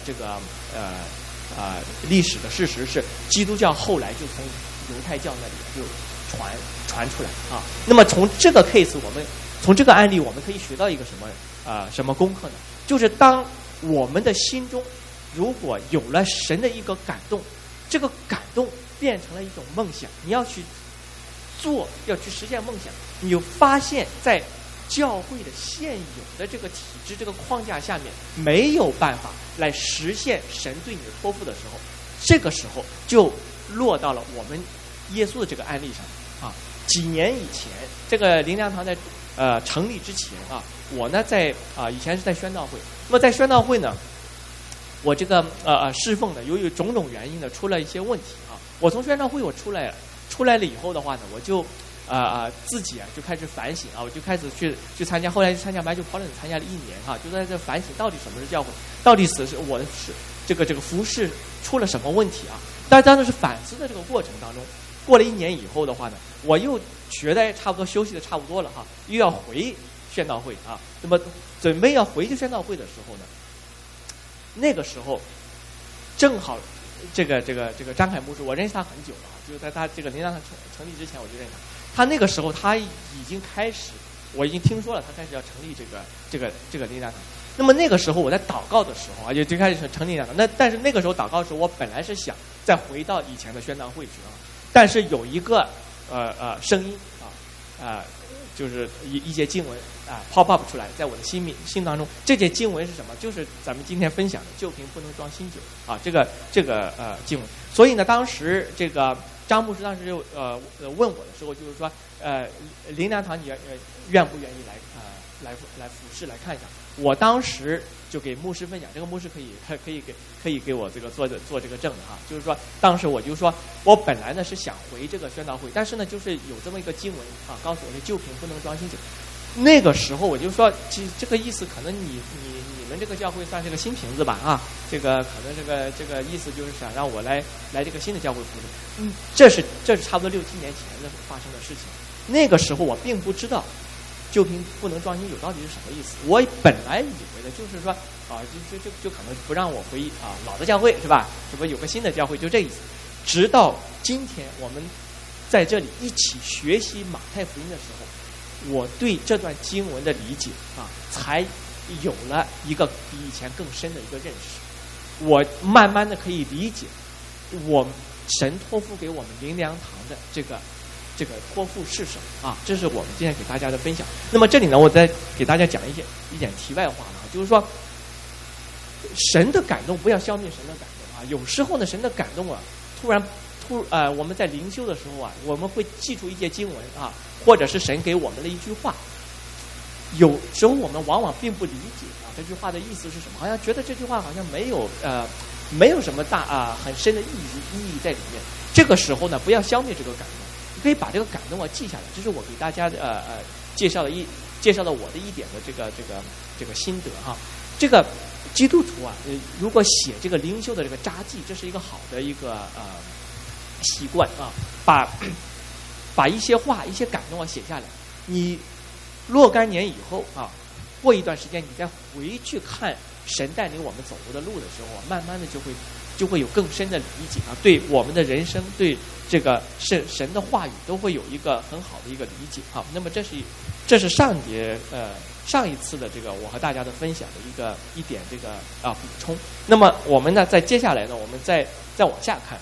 S9: 历史的事实是，基督教后来就从犹太教那里就传出来那么从这个 case 从这个案例我们可以学到一个什么功课呢？就是当我们的心中如果有了神的一个感动，这个感动变成了一种梦想，你要去做，要去实现梦想，你就发现在教会的现有的这个体制这个框架下面没有办法来实现神对你的托付的时候，这个时候就落到了我们耶稣的这个案例上几年以前，这个灵粮堂在成立之前我呢在以前是在宣道会。那么在宣道会呢， 我这个侍奉呢，由于种种原因呢，出了一些问题啊。我从宣道会我出来了以后的话呢，我就自己就开始反省啊，我就开始去参加，后来去参加白酒跑冷参加了1年哈，就在这反省到底什么是教会，到底是我的这个服事出了什么问题啊？但是当时是反思的这个过程当中，过了1年以后的话呢，我又觉得差不多休息的差不多了哈，又要回宣道会啊。那么准备要回去宣道会的时候呢，那个时候正好这个张凯牧师，我认识他很久了，就是在他这个灵粮堂成立之前我就认识他。他那个时候他已经开始，我已经听说了他开始要成立这个灵粮堂。那么那个时候我在祷告的时候啊，就开始成立灵粮堂。但是那个时候祷告的时候，我本来是想再回到以前的宣道会去啊，但是有一个声音就是一节经文pop up 出来，在我的心当中。这节经文是什么？就是咱们今天分享的“旧瓶不能装新酒”啊，这个经文。所以呢，当时这个张牧师当时就问我的时候，就是说灵粮堂你愿不愿意来服侍来看一下？我当时就给牧师分享，这个牧师可以给我这个做这个证的哈，就是说当时我就说我本来呢是想回这个宣道会，但是呢就是有这么一个经文啊，告诉我这旧瓶不能装新酒。那个时候我就说，其实这个意思可能你们这个教会算是个新瓶子吧啊，这个可能这个意思就是想让我来这个新的教会服侍。这是差不多6-7年前的发生的事情。那个时候我并不知道旧瓶不能装新酒到底是什么意思。我本来以为的就是说就可能不让我回老的教会是吧？这不有个新的教会，就这意思。直到今天我们在这里一起学习马太福音的时候，我对这段经文的理解才有了一个比以前更深的一个认识。我慢慢的可以理解我神托付给我们灵粮堂的这个托付是什么啊？这是我们今天给大家的分享。那么这里呢，我再给大家讲一点题外话啊，就是说神的感动不要消灭神的感动啊。有时候呢，神的感动我们在灵修的时候啊，我们会记住一节经文啊，或者是神给我们的一句话。有时候我们往往并不理解这句话的意思是什么，好像觉得这句话好像没有什么很深的意义在里面。这个时候呢，不要消灭这个感动，你可以把这个感动记下来。这是我给大家介绍的我的一点的这个心得哈。这个基督徒如果写这个灵修的这个札记，这是一个好的一个习惯啊，把一些话、一些感动写下来。你若干年以后过一段时间，你再回去看神带领我们走过的路的时候慢慢的就会有更深的理解对我们的人生，对这个神的话语都会有一个很好的一个理解那么这是上一次的这个我和大家的分享的一点这个补充。那么我们呢，在接下来呢，我们再往下看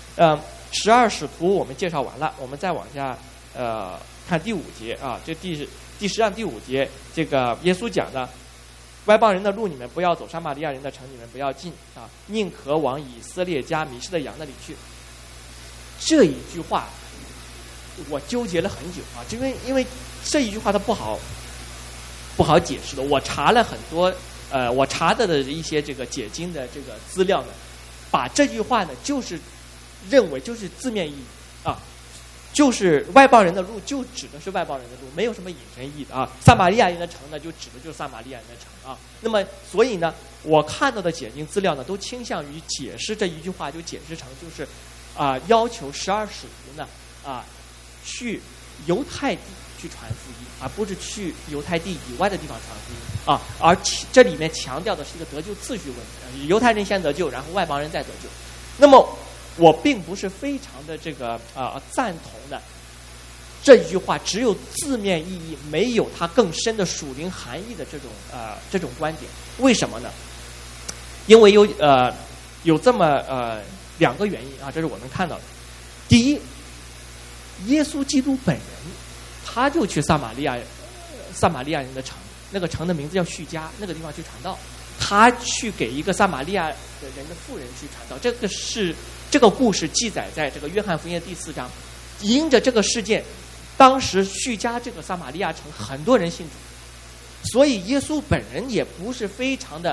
S9: 12使徒我们介绍完了，我们再往下看第5节这第10章第5节，这个耶稣讲的外邦人的路你们不要走，撒玛利亚人的城你们不要进宁可往以色列家迷失的羊那里去。这一句话我纠结了很久因为这一句话它不好解释的。我查了很多我查的一些这个解经的这个资料呢，把这句话呢就是认为就是字面意义就是外邦人的路就指的是外邦人的路，没有什么引申意义的撒玛利亚人的城呢就指的就是撒玛利亚人的城那么所以呢，我看到的解经资料呢都倾向于解释这一句话，就解释成就是要求12使徒呢去犹太地去传福音而不是去犹太地以外的地方传福音而这里面强调的是一个得救次序问题，犹太人先得救，然后外邦人再得救。那么我并不是非常的这个赞同的这一句话只有字面意义，没有它更深的属灵含义的这种观点。为什么呢？因为有这么2个原因这是我能看到的。第一，耶稣基督本人他就去撒玛利亚人的城，那个城的名字叫叙加，那个地方去传道。他去给一个撒玛利亚人的妇人去传道，这个故事记载在这个约翰福音的第4章。因着这个事件，当时叙加这个撒玛利亚城很多人信主，所以耶稣本人也不是非常的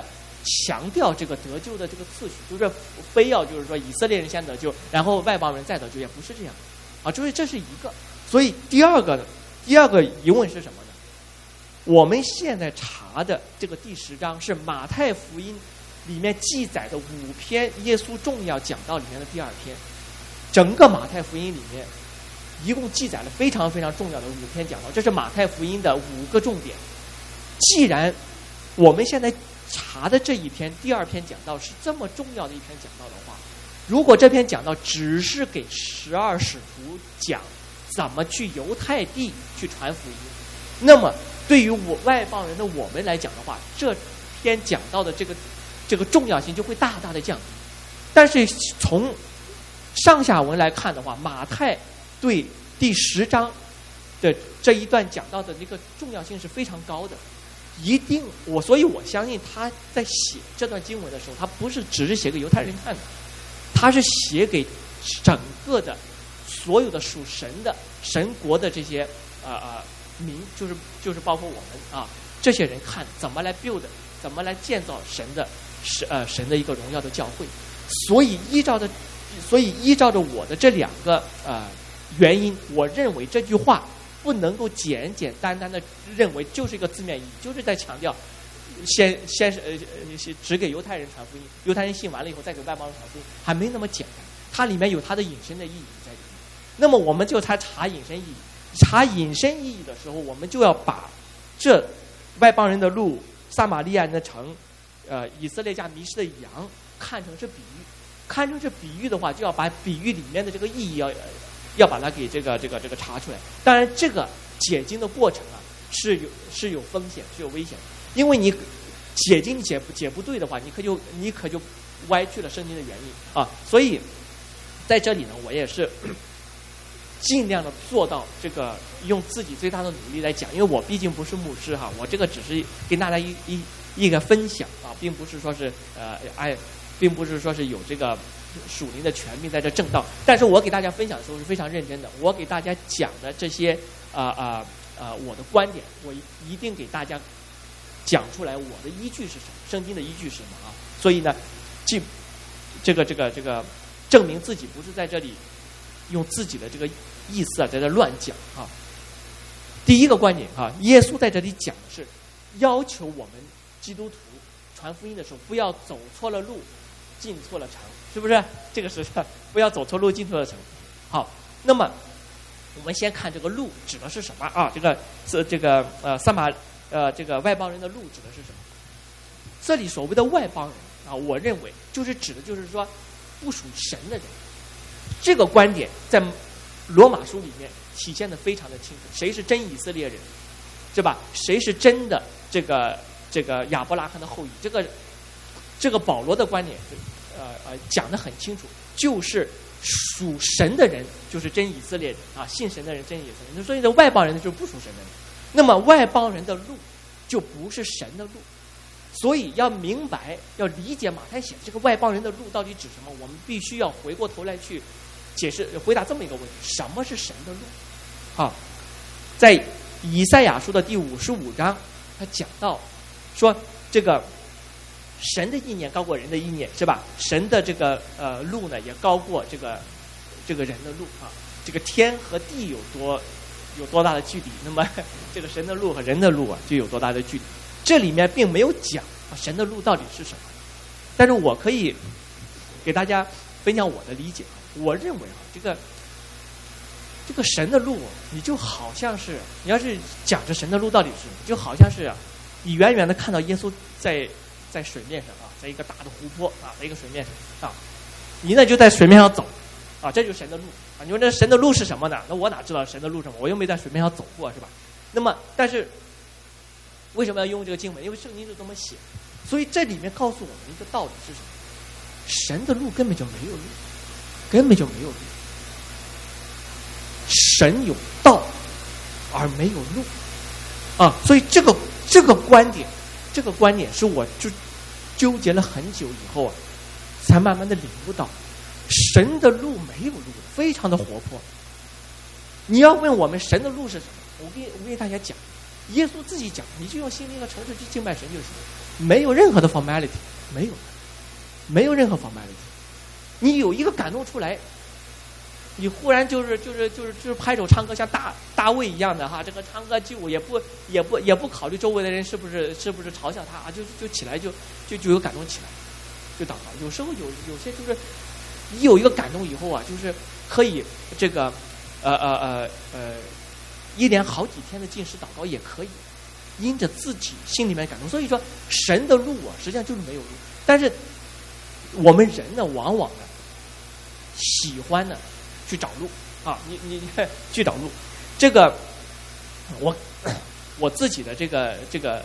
S9: 强调这个得救的这个次序，就是非要就是说以色列人先得救，然后外邦人再得救，也不是这样啊。就是这是一个。所以第二个疑问是什么呢？我们现在查的这个第10章是马太福音里面记载的5篇耶稣重要讲道里面的第2篇。整个马太福音里面一共记载了非常非常重要的5篇讲道，这是马太福音的5个重点。既然我们现在查的这一篇第2篇讲道是这么重要的一篇讲道的话，如果这篇讲道只是给12使徒讲怎么去犹太地去传福音，那么对于外邦人的我们来讲的话，这篇讲道的这个重要性就会大大的降低。但是从上下文来看的话，马太对第10章的这一段讲到的那个重要性是非常高的。所以我相信他在写这段经文的时候，他不是只是写给犹太人看的，他是写给整个的所有的属神的神国的这些民，就是包括我们啊这些人看怎么来 build， 怎么来建造神的一个荣耀的教会。所以依照着我的这2个原因，我认为这句话不能够简简单单的认为就是一个字面意义，就是在强调先只给犹太人传福音，犹太人信完了以后再给外邦人传福音，还没那么简单，它里面有它的引申的意义在里面。那么我们就查引申意义，查引申意义的时候，我们就要把这外邦人的路、撒玛利亚人的城、以色列家迷失的羊看成是比喻，看成是比喻的话，就要把比喻里面的这个意义要把它给这个查出来。当然，这个解经的过程啊是有风险，是有危险的，因为你解经解不对的话，你可就歪曲了圣经的原意啊。所以在这里呢，我也是尽量的做到这个用自己最大的努力来讲，因为我毕竟不是牧师哈，我这个只是跟大家一个分享啊，并不是说是并不是说是有这个属灵的权柄在这正道，但是我给大家分享的时候是非常认真的，我给大家讲的这些我的观点，我一定给大家讲出来我的依据是什么，圣经的依据是什么啊？所以呢，这个证明自己不是在这里用自己的这个意思在这乱讲啊。第一个观点啊，耶稣在这里讲的是要求我们基督徒传福音的时候不要走错了路，进错了城，是不是？这个是不要走错路，进错了城。好，那么我们先看这个路指的是什么啊？这个外邦人的路指的是什么？这里所谓的外邦人啊，我认为就是指的就是说不属神的人。这个观点在罗马书里面体现的非常的清楚，谁是真以色列人，是吧？谁是真的这个亚伯拉罕的后裔？这个保罗的观点讲得很清楚，就是属神的人就是真以色列人啊，信神的人真以色列人。所以这外邦人就是不属神的人，那么外邦人的路就不是神的路。所以要明白，要理解马太写这个外邦人的路到底指什么，我们必须要回过头来去解释回答这么一个问题：什么是神的路？啊，在以赛亚书的第55章，他讲到说这个神的意念高过人的意念，是吧？神的这个路呢也高过这个人的路啊。这个天和地有多大的距离，那么这个神的路和人的路啊就有多大的距离。这里面并没有讲神的路到底是什么，但是我可以给大家分享我的理解。我认为这个神的路，你就好像是你要是讲着神的路到底是什么，就好像是你远远的看到耶稣在水面上啊，在一个大的湖泊啊，在一个水面上啊，你呢就在水面上走啊，这就是神的路啊。你说这神的路是什么呢？那我哪知道神的路是什么？我又没在水面上走过，是吧？那么，但是为什么要用这个经文？因为圣经就这么写，所以这里面告诉我们一个道理是什么？神的路根本就没有路，根本就没有路。神有道而没有路啊，所以这个观点是我就纠结了很久以后啊，才慢慢的领悟到，神的路没有路，非常的活泼。你要问我们神的路是什么？我跟大家讲，耶稣自己讲，你就用心灵和诚实去敬拜神就是，没有任何的 formality， 没有的，没有任何 formality。你有一个感动出来，你忽然就是拍手唱歌，像大卫一样的哈，这个唱歌起舞也不考虑周围的人是不是嘲笑他啊，就起来就有感动起来，就祷告。有时候有些就是你有一个感动以后啊，就是可以这个一连好几天的禁食祷告也可以，因着自己心里面感动。所以说神的路啊，实际上就是没有路，但是我们人呢，往往呢喜欢呢去找路啊，你去找路。这个我自己的这个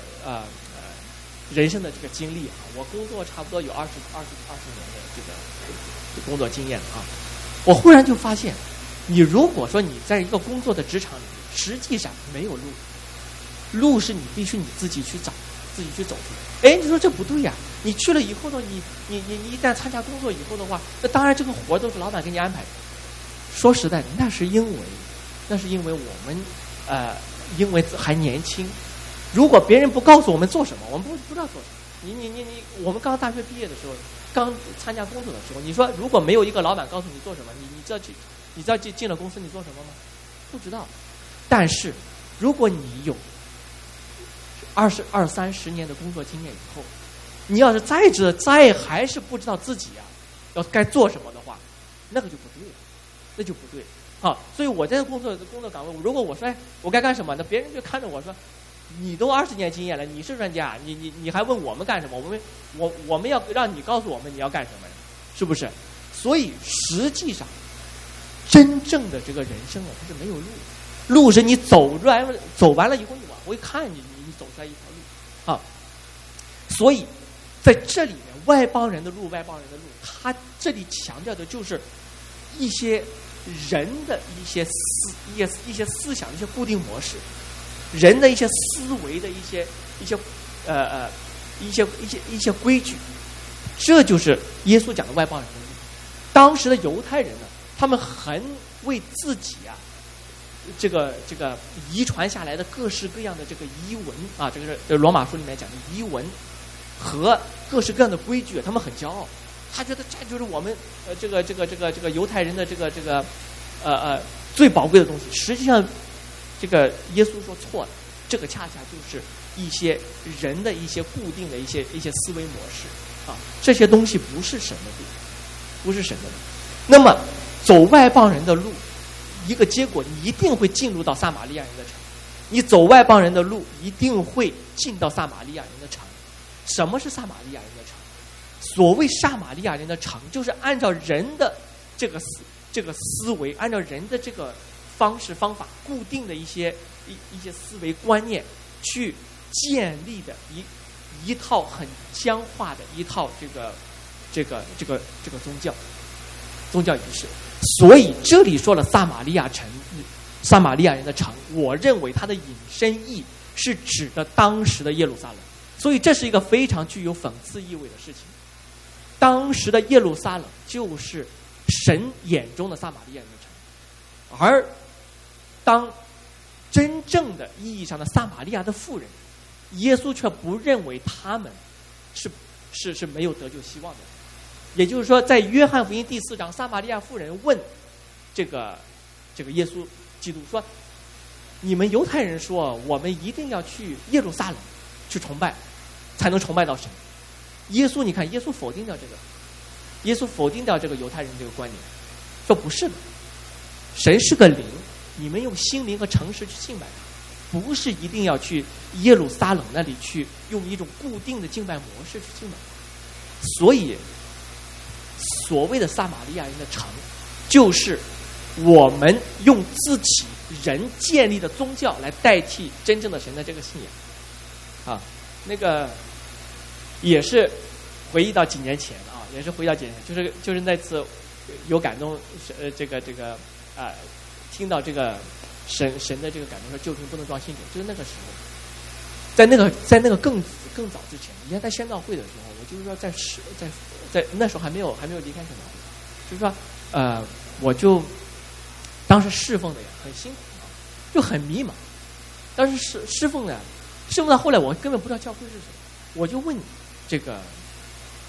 S9: 人生的这个经历啊，我工作差不多有20年的这个工作经验啊，我忽然就发现，你如果说你在一个工作的职场里，实际上没有路是你必须你自己去找，自己去走出来。哎，你说这不对呀？你去了以后呢，你一旦参加工作以后的话，那当然这个活都是老板给你安排的。说实在的，那是因为我们因为还年轻，如果别人不告诉我们做什么，我们不知道做什么。我们刚大学毕业的时候，刚参加工作的时候，你说如果没有一个老板告诉你做什么，你知道进了公司你做什么吗？不知道。但是如果你有20-30年的工作经验以后，你要是再还是不知道自己要该做什么的话，那个就不对了，那就不对啊。所以我在工作岗位，如果我说我该干什么，那别人就看着我说，你都20年经验了，你是专家，你还问我们干什么？我们要让你告诉我们你要干什么，是不是？所以实际上真正的这个人生啊，它是没有路是你走完了以后，你往回看，你走出来一条路啊。所以在这里面，外邦人的路，他这里强调的就是一些人的一些思想的一些固定模式，人的一些思维的一些规矩，这就是耶稣讲的外邦人的路。当时的犹太人呢，他们很为自己这个遗传下来的各式各样的这个遗文啊，这个是罗马书里面讲的遗文和各式各样的规矩，他们很骄傲，他觉得这就是我们这个犹太人的这个最宝贵的东西。实际上，这个耶稣说错了，这个恰恰就是一些人的一些固定的一些思维模式啊，这些东西不是神的路，不是神的路。那么走外邦人的路，一个结果，你一定会进入到撒玛利亚人的城。你走外邦人的路，一定会进到撒玛利亚人的城。什么是撒玛利亚人的城？所谓撒玛利亚人的城，就是按照人的这个思维，按照人的这个方式方法，固定的一些思维观念，去建立的一套很僵化的一套这个宗教仪式。所以这里说了撒玛利亚人的城，我认为它的引申义是指的当时的耶路撒冷。所以这是一个非常具有讽刺意味的事情。当时的耶路撒冷就是神眼中的撒玛利亚人的城，而当真正的意义上的撒玛利亚的妇人，耶稣却不认为他们是没有得救希望的。也就是说，在约翰福音第4章，撒玛利亚妇人问这个耶稣基督说：“你们犹太人说我们一定要去耶路撒冷去崇拜，才能崇拜到神。”耶稣，你看，耶稣否定掉这个犹太人这个观点，说不是的，神是个灵，你们用心灵和诚实去敬拜他，不是一定要去耶路撒冷那里去用一种固定的敬拜模式去敬拜他。所以所谓的撒玛利亚人的城，就是我们用自己人建立的宗教来代替真正的神的这个信仰啊。那个也是回忆到几年前啊，就是那次有感动，听到这个神的这个感动，说旧城不能装新酒，就是那个时候，在那个更早之前，以前在宣道会的时候，我就是说在那时候还没有离开宣道会，就是说我就当时侍奉的呀很辛苦啊，就很迷茫。当时侍奉到后来，我根本不知道教会是什么，我就问这个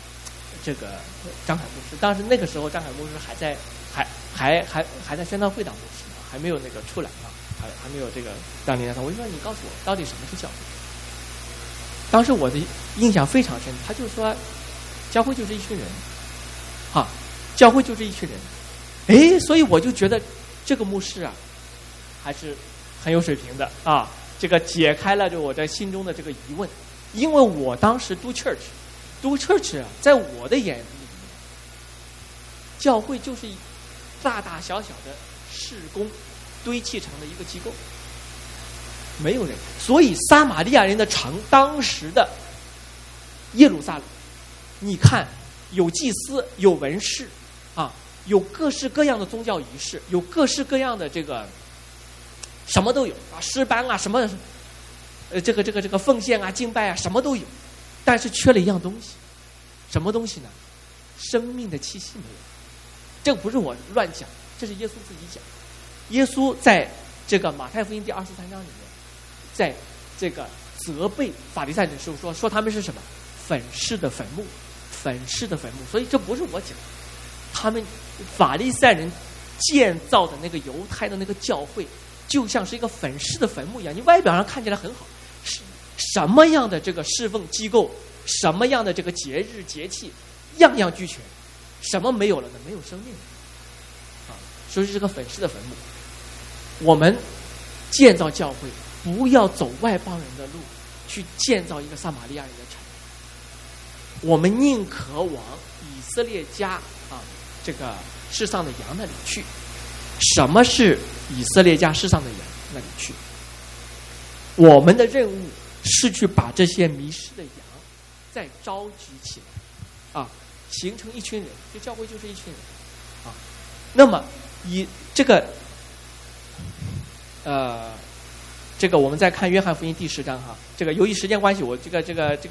S9: 这个张凯牧师。当时那个时候张凯牧师还在宣道会当牧师呢，还没有那个出来啊，还没有这个当年的。我就说你告诉我到底什么是教会？当时我的印象非常深，他就说教会就是一群人，教会就是一群人。所以我就觉得这个牧师啊还是很有水平的啊，这个解开了我在心中的这个疑问。因为我当时do church 啊，在我的眼里，教会就是大大小小的事工堆砌成的一个机构，没有人。所以撒玛利亚人的城，当时的耶路撒冷，你看有祭司，有文士啊，有各式各样的宗教仪式，有各式各样的这个什么都有啊，诗班啊，什么这个奉献啊，敬拜啊，什么都有，但是缺了一样东西，什么东西呢？生命的气息没有。这个不是我乱讲，这是耶稣自己讲。耶稣在这个马太福音第23章里面，在这个责备法利赛人的时候说他们是什么？粉饰的坟墓，粉饰的坟墓。所以这不是我讲，他们法利赛人建造的那个犹太的那个教会，就像是一个粉饰的坟墓一样，你外表上看起来很好，什么样的这个侍奉机构，什么样的这个节日节气，样样俱全。什么没有了呢？没有生命啊！所以是个粉饰的坟墓。我们建造教会，不要走外邦人的路，去建造一个撒玛利亚人的城。我们宁可往以色列家啊这个世上的羊那里去。什么是以色列家世上的羊那里去？我们的任务是去把这些迷失的羊再召集起来啊，形成一群人。这教会就是一群人啊。那么以这个我们再看约翰福音第10章哈，这个由于时间关系，我这个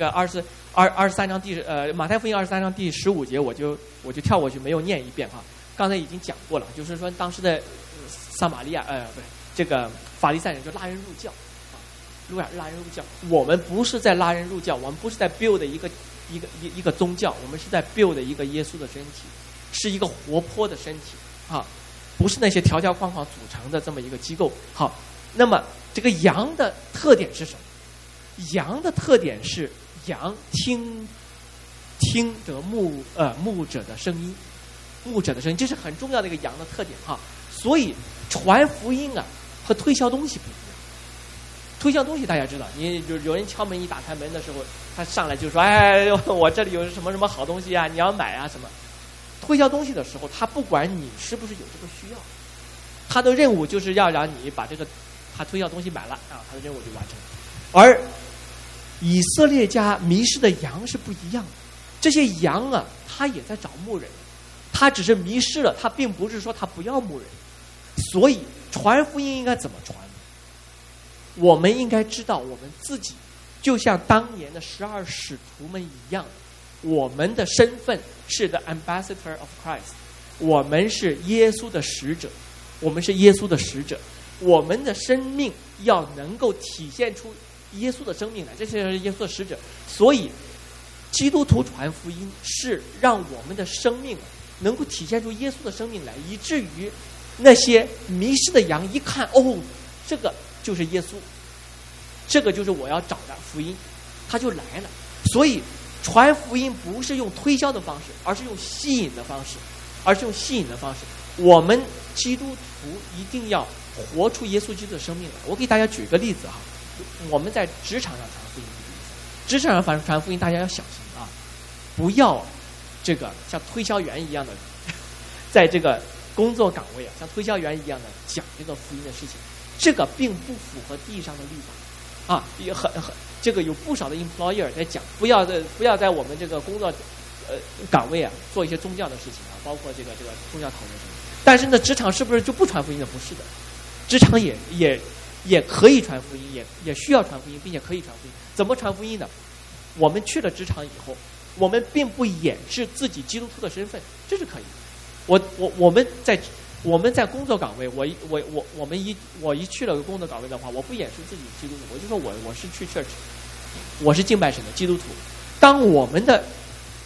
S9: 23章马太福音23章第15节我就跳过去，没有念一遍哈。刚才已经讲过了，就是说当时的撒玛利亚不是这个法利赛人就拉人入教啊，拉人入教。我们不是在拉人入教，我们不是在 build 一个宗教，我们是在 build 一个耶稣的身体，是一个活泼的身体啊，不是那些条条框框组成的这么一个机构。好，那么这个羊的特点是什么？羊的特点是羊听得牧者的声音。牧者的声音，这是很重要的一个羊的特点哈。所以传福音啊和推销东西不一样。推销东西大家知道，你就有人敲门，一打开门的时候，他上来就说：“哎，我这里有什么什么好东西啊，你要买啊什么。”推销东西的时候，他不管你是不是有这个需要，他的任务就是要让你把这个他推销东西买了啊，他的任务就完成。而以色列家迷失的羊是不一样的，这些羊啊，他也在找牧人。他只是迷失了，他并不是说他不要牧人。所以传福音应该怎么传？我们应该知道我们自己就像当年的12使徒们一样，我们的身份是 the ambassador of Christ， 我们是耶稣的使者，我们是耶稣的使者，我们的生命要能够体现出耶稣的生命来，这是耶稣的使者。所以基督徒传福音是让我们的生命能够体现出耶稣的生命来，以至于那些迷失的羊一看，哦，这个就是耶稣，这个就是我要找的福音，他就来了。所以传福音不是用推销的方式，而是用吸引的方式，我们基督徒一定要活出耶稣基督的生命来。我给大家举个例子哈，我们在职场上传福音，职场上传福音，大家要小心啊，不要这个像推销员一样的，在这个工作岗位啊，像推销员一样的讲这个福音的事情，这个并不符合地上的律法啊，也很这个有不少的 employer 在讲，不要在我们这个工作岗位啊做一些宗教的事情啊，包括这个宗教讨论什么。但是呢，职场是不是就不传福音的？不是的，职场也可以传福音，也需要传福音，并且可以传福音。怎么传福音呢？我们去了职场以后，我们并不掩饰自己基督徒的身份，这是可以的。我们在工作岗位，我一去了个工作岗位的话，我不掩饰自己基督徒，我就说我是去 church， 我是敬拜神的基督徒。当我们的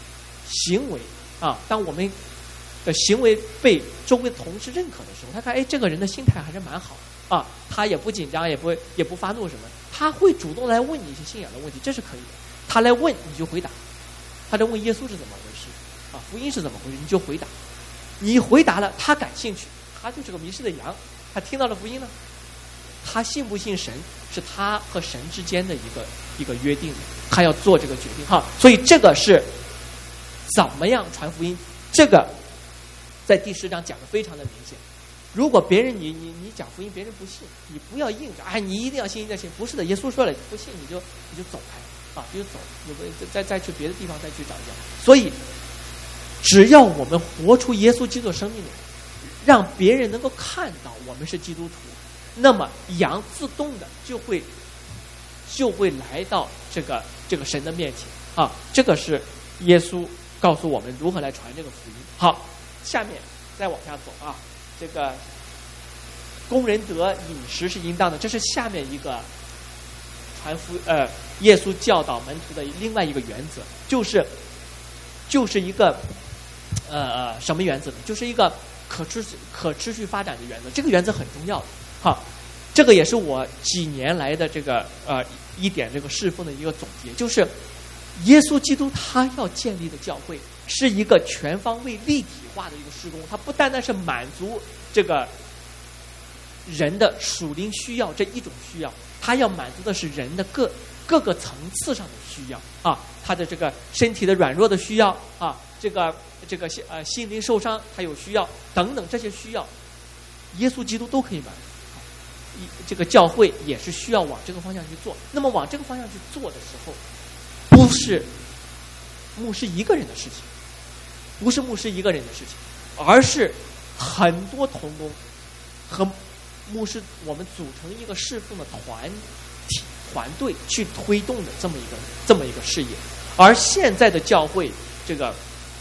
S9: 行为啊，当我们的行为被周围的同事认可的时候，他看哎这个人的心态还是蛮好啊，他也不紧张，也不发怒什么，他会主动来问你一些信仰的问题，这是可以的。他来问你就回答，他在问耶稣是怎么回事啊，福音是怎么回事，你就回答。你回答了，他感兴趣，他就是个迷失的羊，他听到了福音了，他信不信神是他和神之间的一个约定，他要做这个决定哈。所以这个是怎么样传福音，这个在第10章讲的非常的明显。如果别人你讲福音，别人不信，你不要硬着，哎，你一定要信，一定要信。不是的，耶稣说了，不信你就走开啊，你就走，你再去别的地方再去找一找。所以，只要我们活出耶稣基督的生命来，让别人能够看到我们是基督徒，那么羊自动的就会来到这个神的面前啊。这个是耶稣告诉我们如何来传这个福音。好，下面再往下走啊。这个工人得饮食是应当的，这是下面一个耶稣教导门徒的另外一个原则，就是一个什么原则呢？就是一个可持续发展的原则。这个原则很重要的哈，这个也是我几年来的这个一点这个侍奉的一个总结，就是耶稣基督他要建立的教会是一个全方位立体化的一个事工，它不单单是满足这个人的属灵需要这一种需要，它要满足的是人的各个层次上的需要啊，他的这个身体的软弱的需要啊，这个心灵受伤他有需要等等，这些需要耶稣基督都可以满足。这个教会也是需要往这个方向去做。那么往这个方向去做的时候，不是牧师一个人的事情，不是牧师一个人的事情，而是很多同工和牧师我们组成一个侍奉的团队去推动的这么一个事业。而现在的教会这个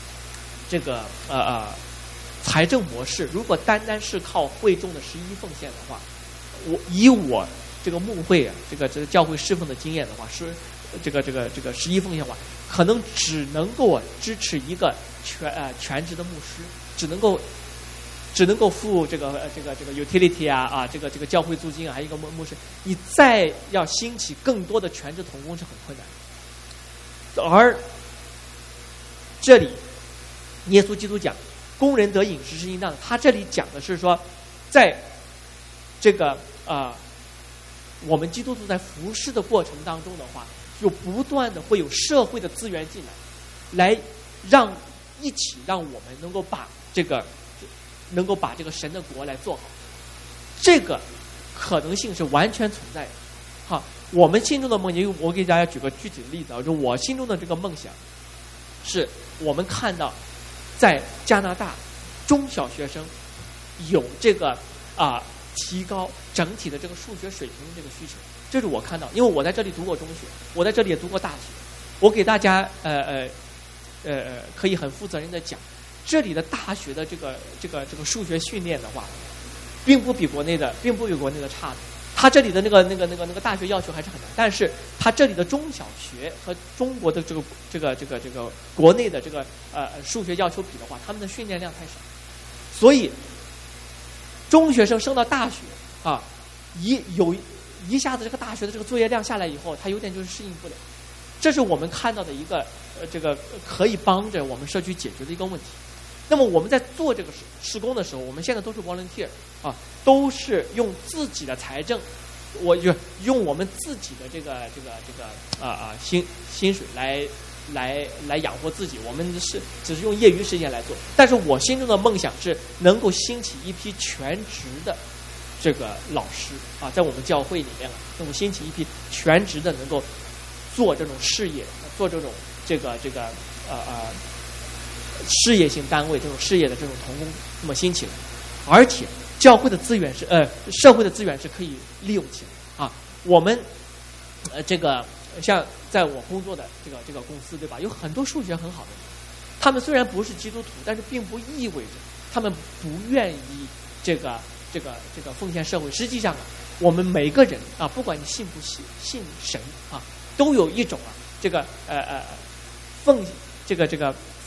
S9: 财政模式，如果单单是靠会众的11奉献的话，我这个牧会啊，这个教会侍奉的经验的话，是这个11奉献的话，可能只能够支持一个全职的牧师，只能够付这个 utility 啊这个教会租金啊，还有一个牧师，你再要兴起更多的全职同工是很困难的。而这里耶稣基督讲工人得饮食是应当的，他这里讲的是说，在这个我们基督徒在服事的过程当中的话，就不断的会有社会的资源进来让我们能够把这个神的国来做好，这个可能性是完全存在的。好，我们心中的梦想，我给大家举个具体的例子啊，就我心中的这个梦想，是我们看到在加拿大中小学生有这个提高整体的这个数学水平的这个需求，这是我看到，因为我在这里读过中学，我在这里也读过大学，我给大家可以很负责任的讲，这里的大学的这个数学训练的话，并不比国内的差的。他这里的那个大学要求还是很难，但是他这里的中小学和中国的这个国内的这个数学要求比的话，他们的训练量太少，所以中学生升到大学啊，一下子这个大学的这个作业量下来以后，他有点就是适应不了。这是我们看到的一个这个可以帮着我们社区解决的一个问题。那么我们在做这个施工的时候，我们现在都是 volunteer 啊，都是用自己的财政，我就用我们自己的这个薪水来养活自己，我们只是用业余时间来做。但是我心中的梦想是能够兴起一批全职的这个老师啊，在我们教会里面能够兴起一批全职的能够做这种事业，做这种事业性单位这种事业的这种同工那么兴起来，而且教会的资源是社会的资源是可以利用起来啊。我们这个像在我工作的这个公司对吧，有很多数学很好的人，他们虽然不是基督徒，但是并不意味着他们不愿意这个奉献社会。实际上我们每个人啊，不管你信不信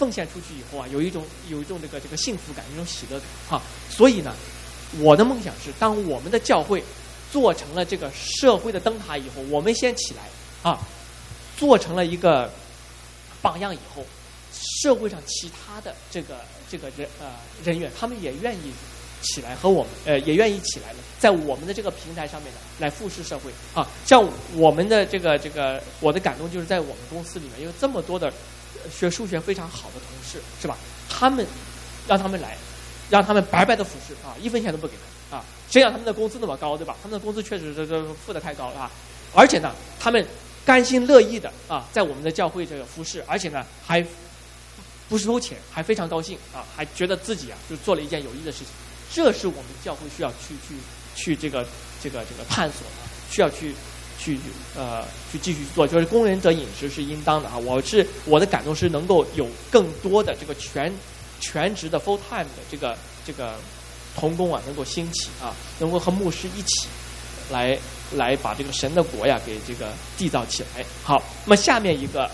S9: 奉献出去以后啊，有一种这个幸福感，一种喜乐感啊。所以呢，我的梦想是，当我们的教会做成了这个社会的灯塔以后，我们先起来啊，做成了一个榜样以后，社会上其他的这个人员，他们也愿意起来和我们也愿意起来了，在我们的这个平台上面呢，来服侍社会啊。像我们的这个我的感动就是在我们公司里面，有这么多的学数学非常好的同事，是吧？让他们来，让他们白白的服侍啊，1分钱都不给他啊。谁让他们的工资那么高，对吧？他们的工资确实这付得太高了啊。而且呢，他们甘心乐意的啊，在我们的教会这个服侍，而且呢还不收钱，还非常高兴啊，还觉得自己啊就做了一件有益的事情。这是我们教会需要去这个探索的，需要去继续做，就是工人得饮食是应当的啊。我的感动是能够有更多的这个全职的 full time 的这个同工啊能够兴起啊，能够和牧师一起来把这个神的国呀给这个缔造起来。好，那么下面一个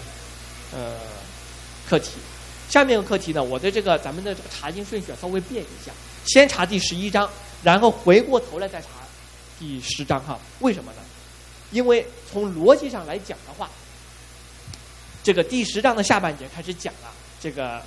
S9: 课题。下面一个课题呢，我的咱们的这个查经顺序稍微变一下，先查第11章，然后回过头来再查第10章哈。为什么呢？因为从逻辑上来讲的话，这个第10章的下半节开始讲了这个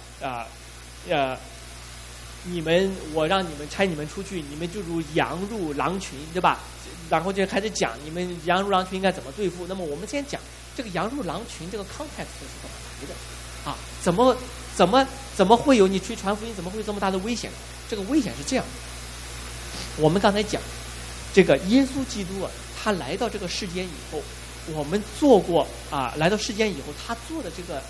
S9: 我让你们差你们出去，你们就如羊入狼群，对吧？然后就开始讲你们羊入狼群应该怎么对付。那么我们先讲这个羊入狼群这个 context 是怎么来的啊？怎么会有你去传福音？怎么会有这么大的危险？这个危险是这样的，我们刚才讲这个耶稣基督啊，他来到这个世间以后，我们做过啊，来到世间以后，他做的这个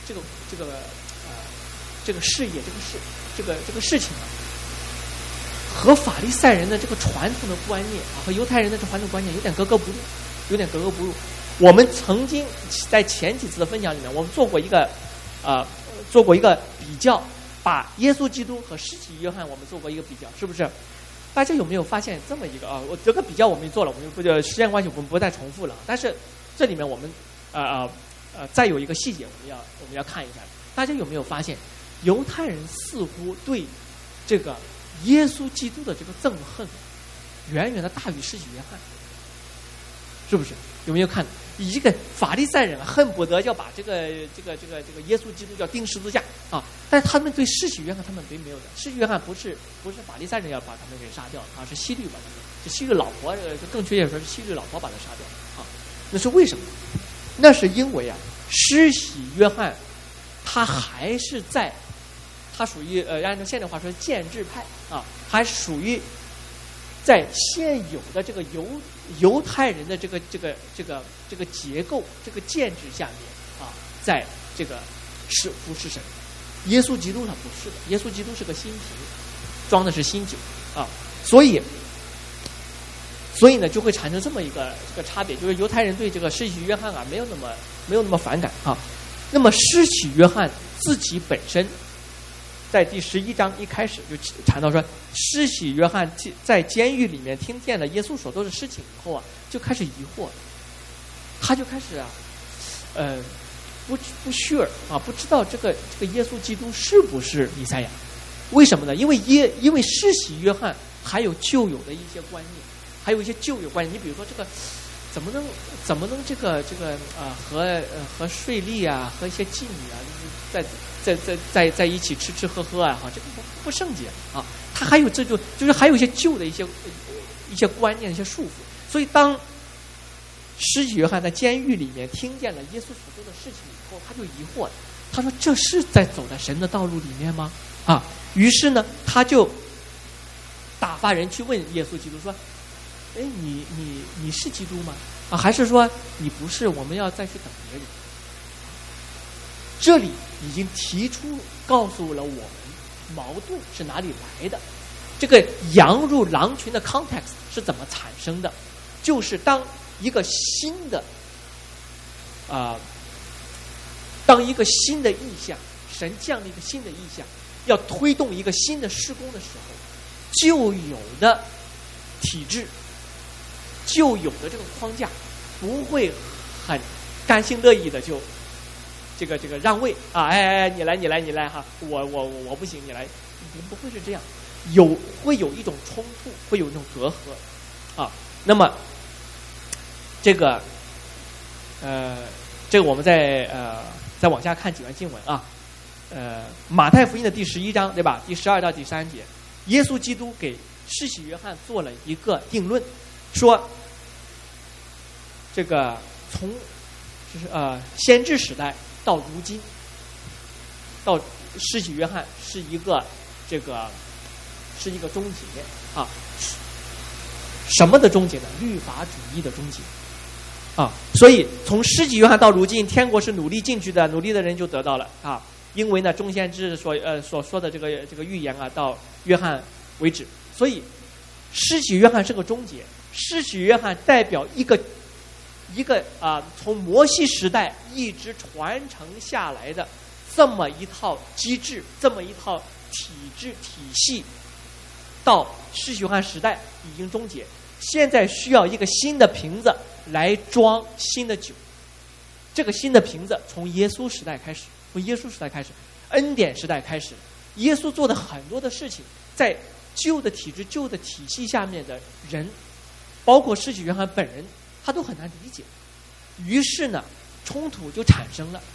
S9: 事业，这个事情啊，和法利赛人的这个传统的观念啊，和犹太人的传统观念有点格格不入。我们曾经在前几次的分享里面，我们做过一个比较，把耶稣基督和施洗约翰我们做过一个比较，是不是？大家有没有发现这么一个啊？我这个比较我们做了，我们不就时间关系我们不再重复了。但是这里面我们再有一个细节我们要看一下，大家有没有发现犹太人似乎对这个耶稣基督的这个憎恨远远的大于施洗约翰，是不是？有没有看？一个法利赛人恨不得要把这个耶稣基督要钉十字架啊！但是他们对施洗约翰他们并没有的。施洗约翰不是法利赛人要把他们给杀掉啊，是希律把他们，是希律老婆，更确切说是希律老婆把他杀掉啊。那是为什么？那是因为啊，施洗约翰他还是他属于按照现代话说建制派啊，还属于在现有的这个犹太人的这个结构、这个建制下面啊，在这个服侍神。耶稣基督他不是的，耶稣基督是个新瓶，装的是新酒啊，所以呢就会产生这么一个差别，就是犹太人对这个施洗约翰啊没有那么反感啊。那么施洗约翰自己本身，在第11章一开始就谈到说，施洗约翰在监狱里面听见了耶稣所做的事情以后啊，就开始疑惑，他就开始不 sure 啊，不知道这个耶稣基督是不是弥赛亚？为什么呢？因为施洗约翰还有旧有的一些观念，还有一些旧有观念。你比如说这个怎么能这个和税吏啊，和一些妓女啊，就是在一起吃喝喝啊，哈，这个不圣洁啊。他还有就是还有一些旧的一些观念、一些束缚。所以当施洗约翰在监狱里面听见了耶稣所做的事情以后，他就疑惑了，他说：“这是在走在神的道路里面吗？”啊，于是呢，他就打发人去问耶稣基督说：“哎，你是基督吗？啊，还是说你不是？我们要再去等别人。”这里已经告诉了我们矛盾是哪里来的，这个羊入狼群的 context 是怎么产生的，就是当一个新的意象，神降了一个新的意象，要推动一个新的施工的时候，旧有的体制，旧有的这个框架不会很甘心乐意的这个让位啊，哎，你来哈，我不行，你来，不会是这样，会有一种冲突，会有一种隔阂啊。那么这个我们再往下看几段经文啊，马太福音的第11章对吧？第12到第3节，耶稣基督给施洗约翰做了一个定论，说这个从先知时代到如今，到施洗约翰是一个终结啊。什么的终结呢？律法主义的终结啊。所以从施洗约翰到如今，天国是努力进去的，努力的人就得到了啊。因为呢，众先知所说的这个预言啊，到约翰为止。所以施洗约翰是个终结，施洗约翰代表一个从摩西时代一直传承下来的这么一套机制，这么一套体制体系，到施洗约翰时代已经终结，现在需要一个新的瓶子来装新的酒。这个新的瓶子从耶稣时代开始，恩典时代开始，耶稣做的很多的事情，在旧的体制、旧的体系下面的人，包括施洗约翰本人，他都很难理解。于是呢，冲突就产生了。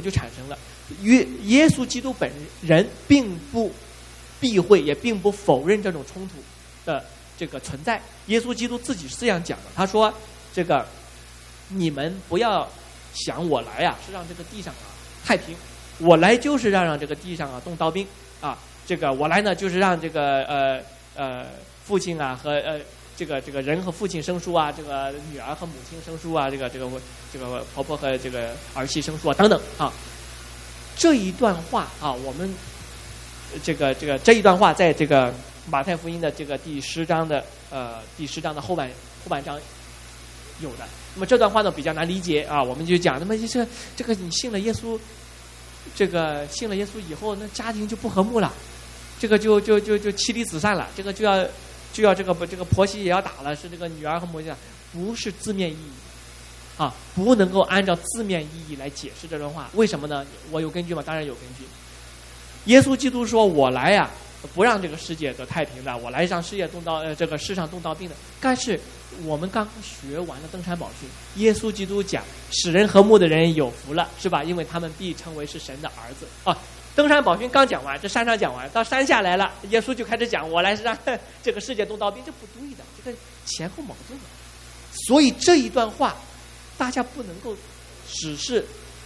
S9: 耶稣基督本人并不避讳，也并不否认这种冲突的这个存在。耶稣基督自己是这样讲的，他说：“这个你们不要想我来啊，是让这个地上啊太平。我来就是让这个地上啊动刀兵啊。这个我来呢，就是让这个父亲啊和这个人和父亲生疏啊，这个女儿和母亲生疏啊，这个婆婆和这个儿媳生疏啊，等等啊。这一段话啊，我们这一段话在这个马太福音的这个第10章的后半章有的。那么这段话呢比较难理解啊，我们就讲，那么这个你信了耶稣，信了耶稣以后，那家庭就不和睦了，这个就妻离子散了，这个就要这个婆媳也要打了，是这个女儿和母亲，不是字面意义啊，不能够按照字面意义来解释这段话。为什么呢？我有根据吗？当然有根据。耶稣基督说：“我来呀，不让这个世界得太平的，我来让世界这个世上动刀兵的。”但是我们刚学完了登山宝训，耶稣基督讲使人和睦的人有福了，是吧？因为他们必称为是神的儿子啊。登山宝训刚讲完，这山上讲完，到山下来了，耶稣就开始讲我来是让这个世界动刀兵，这不对的，这个前后矛盾的。所以这一段话大家不能够只是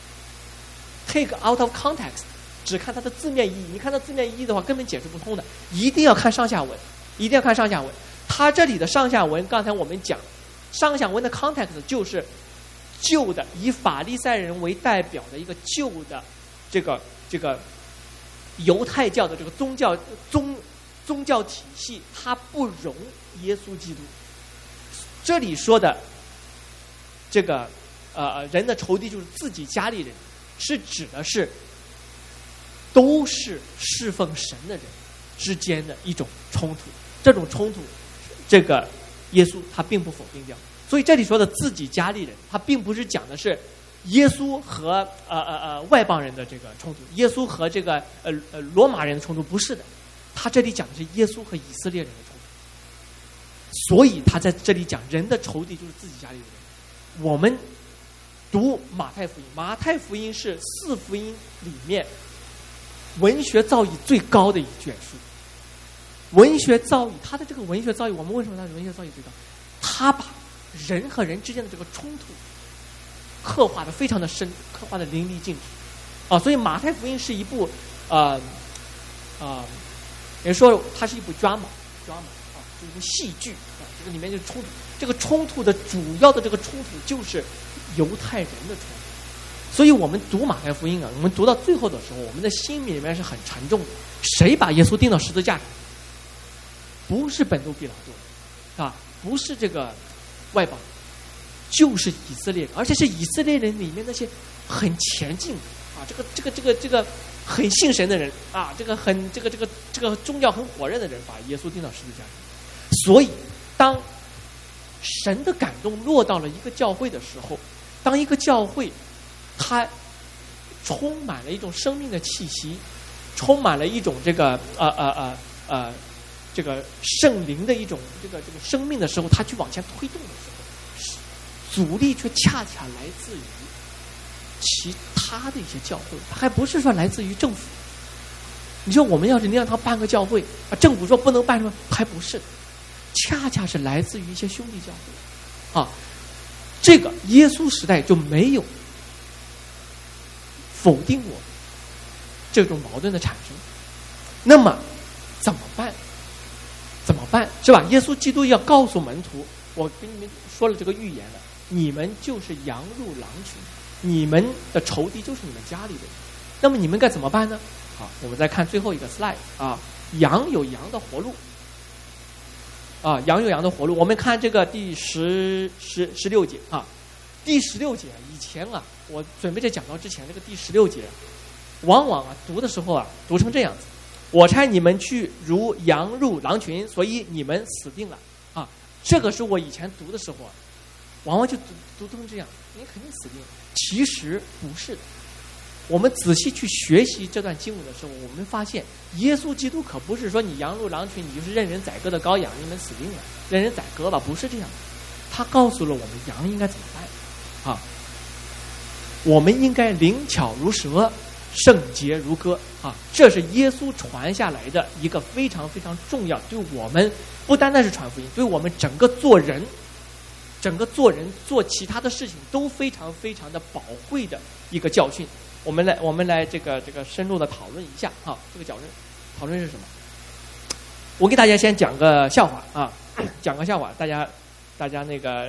S9: take out of context， 只看它的字面意义。你看它字面意义的话根本解释不通的，一定要看上下文，它这里的上下文，刚才我们讲上下文的 context 就是旧的以法利赛人为代表的一个旧的这个犹太教的这个宗教体系，它不容耶稣基督。这里说的这个人的仇敌就是自己家里人，是指的是都是侍奉神的人之间的一种冲突。这种冲突，这个耶稣他并不否定掉。所以这里说的自己家里人，他并不是讲的是耶稣和外邦人的这个冲突，耶稣和这个罗马人的冲突，不是的。他这里讲的是耶稣和以色列人的冲突。所以他在这里讲人的仇敌就是自己家里的人。我们读马太福音，马太福音是4福音里面文学造诣最高的一卷书。文学造诣，他的这个文学造诣，我们为什么他文学造诣最高？他把人和人之间的这个冲突刻画的非常的深，刻画的淋漓尽致啊。所以马太福音是一部人说它是一部 drama 啊，是一部戏剧啊。这个里面就冲突，这个冲突的主要的这个冲突就是犹太人的冲突。所以我们读马太福音啊，我们读到最后的时候，我们的心里面是很沉重的。谁把耶稣钉到十字架上？不是本都比拉多啊，不是这个外邦，就是以色列人，而且是以色列人里面那些很前进的啊，这个很信神的人啊，这个宗教很火热的人，把耶稣钉到十字架上。所以当神的感动落到了一个教会的时候，当一个教会他充满了一种生命的气息，充满了一种这个这个圣灵的一种这个生命的时候，他去往前推动的时候，阻力却恰恰来自于其他的一些教会，还不是说来自于政府。你说我们要是让他办个教会啊，政府说不能办什么，还不是的，恰恰是来自于一些兄弟教会啊。这个耶稣时代就没有否定我这种矛盾的产生。那么怎么办？怎么办？是吧？耶稣基督要告诉门徒，我跟你们说了这个预言了，你们就是羊入狼群，你们的仇敌就是你们家里的人。那么你们该怎么办呢？好，我们再看最后一个 slide 啊，羊有羊的活路啊，羊有羊的活路。我们看这个第16节啊，第16节以前啊，我准备在讲到之前，这个第16节，往往啊读的时候啊读成这样子。我差你们去如羊入狼群，所以你们死定了啊！这个是我以前读的时候啊，往往就读成这样，你肯定死定了。其实不是的。我们仔细去学习这段经文的时候，我们发现耶稣基督可不是说你羊入狼群，你就是任人宰割的羔羊，你们死定了，任人宰割吧，不是这样。他告诉了我们羊应该怎么办啊？我们应该灵巧如蛇，圣洁如歌啊！这是耶稣传下来的一个非常非常重要，对我们不单单是传福音，对我们整个做人做其他的事情都非常非常的宝贵的一个教训。我们来这个深入的讨论一下啊，这个讨论是什么？我给大家先讲个笑话啊，讲个笑话，大家那个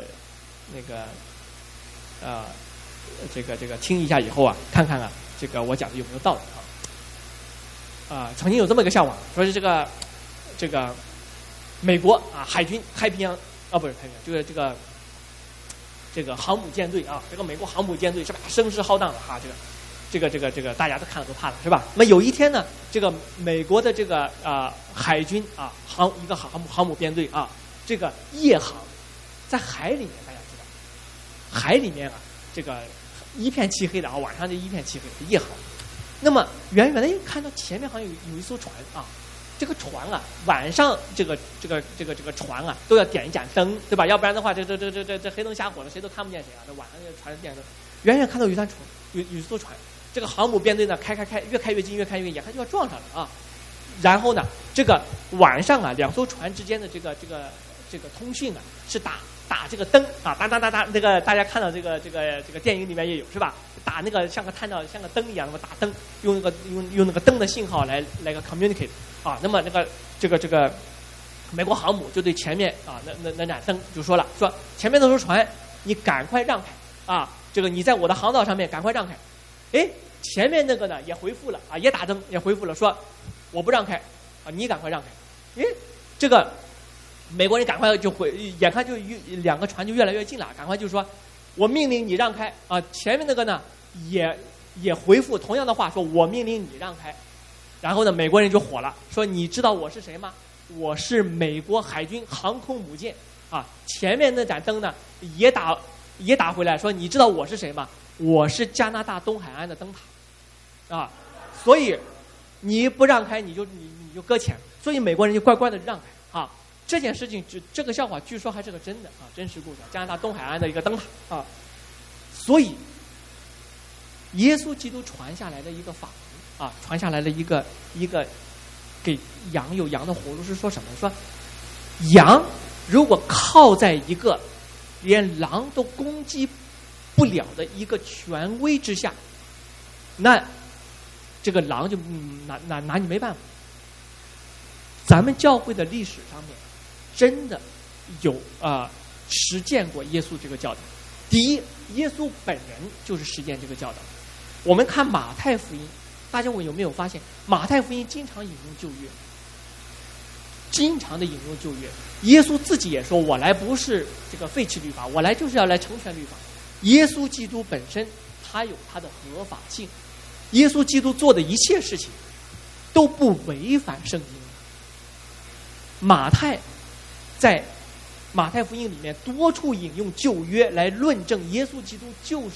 S9: 这个听一下以后啊，看看啊，这个我讲的有没有道理啊？曾经有这么一个笑话，说是这个美国啊海军太平洋啊不是太平洋，就是这个航母舰队啊，这个美国航母舰队是吧，声势浩荡的哈，这个大家都看了都怕了是吧？那么有一天呢，这个美国的这个海军啊一个航母编队啊，这个夜航在海里面，大家知道，海里面啊这个一片漆黑的啊，晚上就一片漆黑的夜航。那么远远的看到前面好像有一艘船啊，这个船啊晚上这个船啊都要点一盏灯，对吧？要不然的话这黑灯瞎火的谁都看不见谁啊。这晚上这船点灯，远远看到有一艘船，这个航母编队呢开越开越近，眼看就要撞上了啊。然后呢，这个晚上啊两艘船之间的这个通讯啊是打这个灯啊，打那个大家看到这个电影里面也有是吧？打那个像个灯一样，那么打灯，用那个灯的信号来个 communicate 啊。那么这个美国航母就对前面啊那盏灯就说了，说前面那艘船你赶快让开啊，这个你在我的航道上面赶快让开。哎，前面那个呢也回复了啊，也打灯也回复了，说我不让开啊，你赶快让开。哎，这个美国人赶快就眼看就两个船就越来越近了，赶快就说我命令你让开啊。前面那个呢也回复同样的话，说我命令你让开。然后呢美国人就火了，说你知道我是谁吗？我是美国海军航空母舰啊。前面那盏灯呢也打回来，说你知道我是谁吗？我是加拿大东海岸的灯塔啊。所以你不让开你就搁浅，所以美国人就乖乖的让开啊。这件事情这个笑话据说还是个真的啊，真实故事，加拿大东海岸的一个灯塔啊。所以耶稣基督传下来的一个法门啊，传下来的一个给羊有羊的活路是说什么？说羊如果靠在一个连狼都攻击不了的一个权威之下，那这个狼就拿你没办法。咱们教会的历史上面真的有实践过耶稣这个教导。第一，耶稣本人就是实践这个教导。我们看马太福音，大家有没有发现马太福音经常引用旧约，经常的引用旧约。耶稣自己也说，我来不是这个废弃律法，我来就是要来成全律法。耶稣基督本身他有他的合法性，耶稣基督做的一切事情都不违反圣经。马太在马太福音里面多处引用旧约来论证耶稣基督就是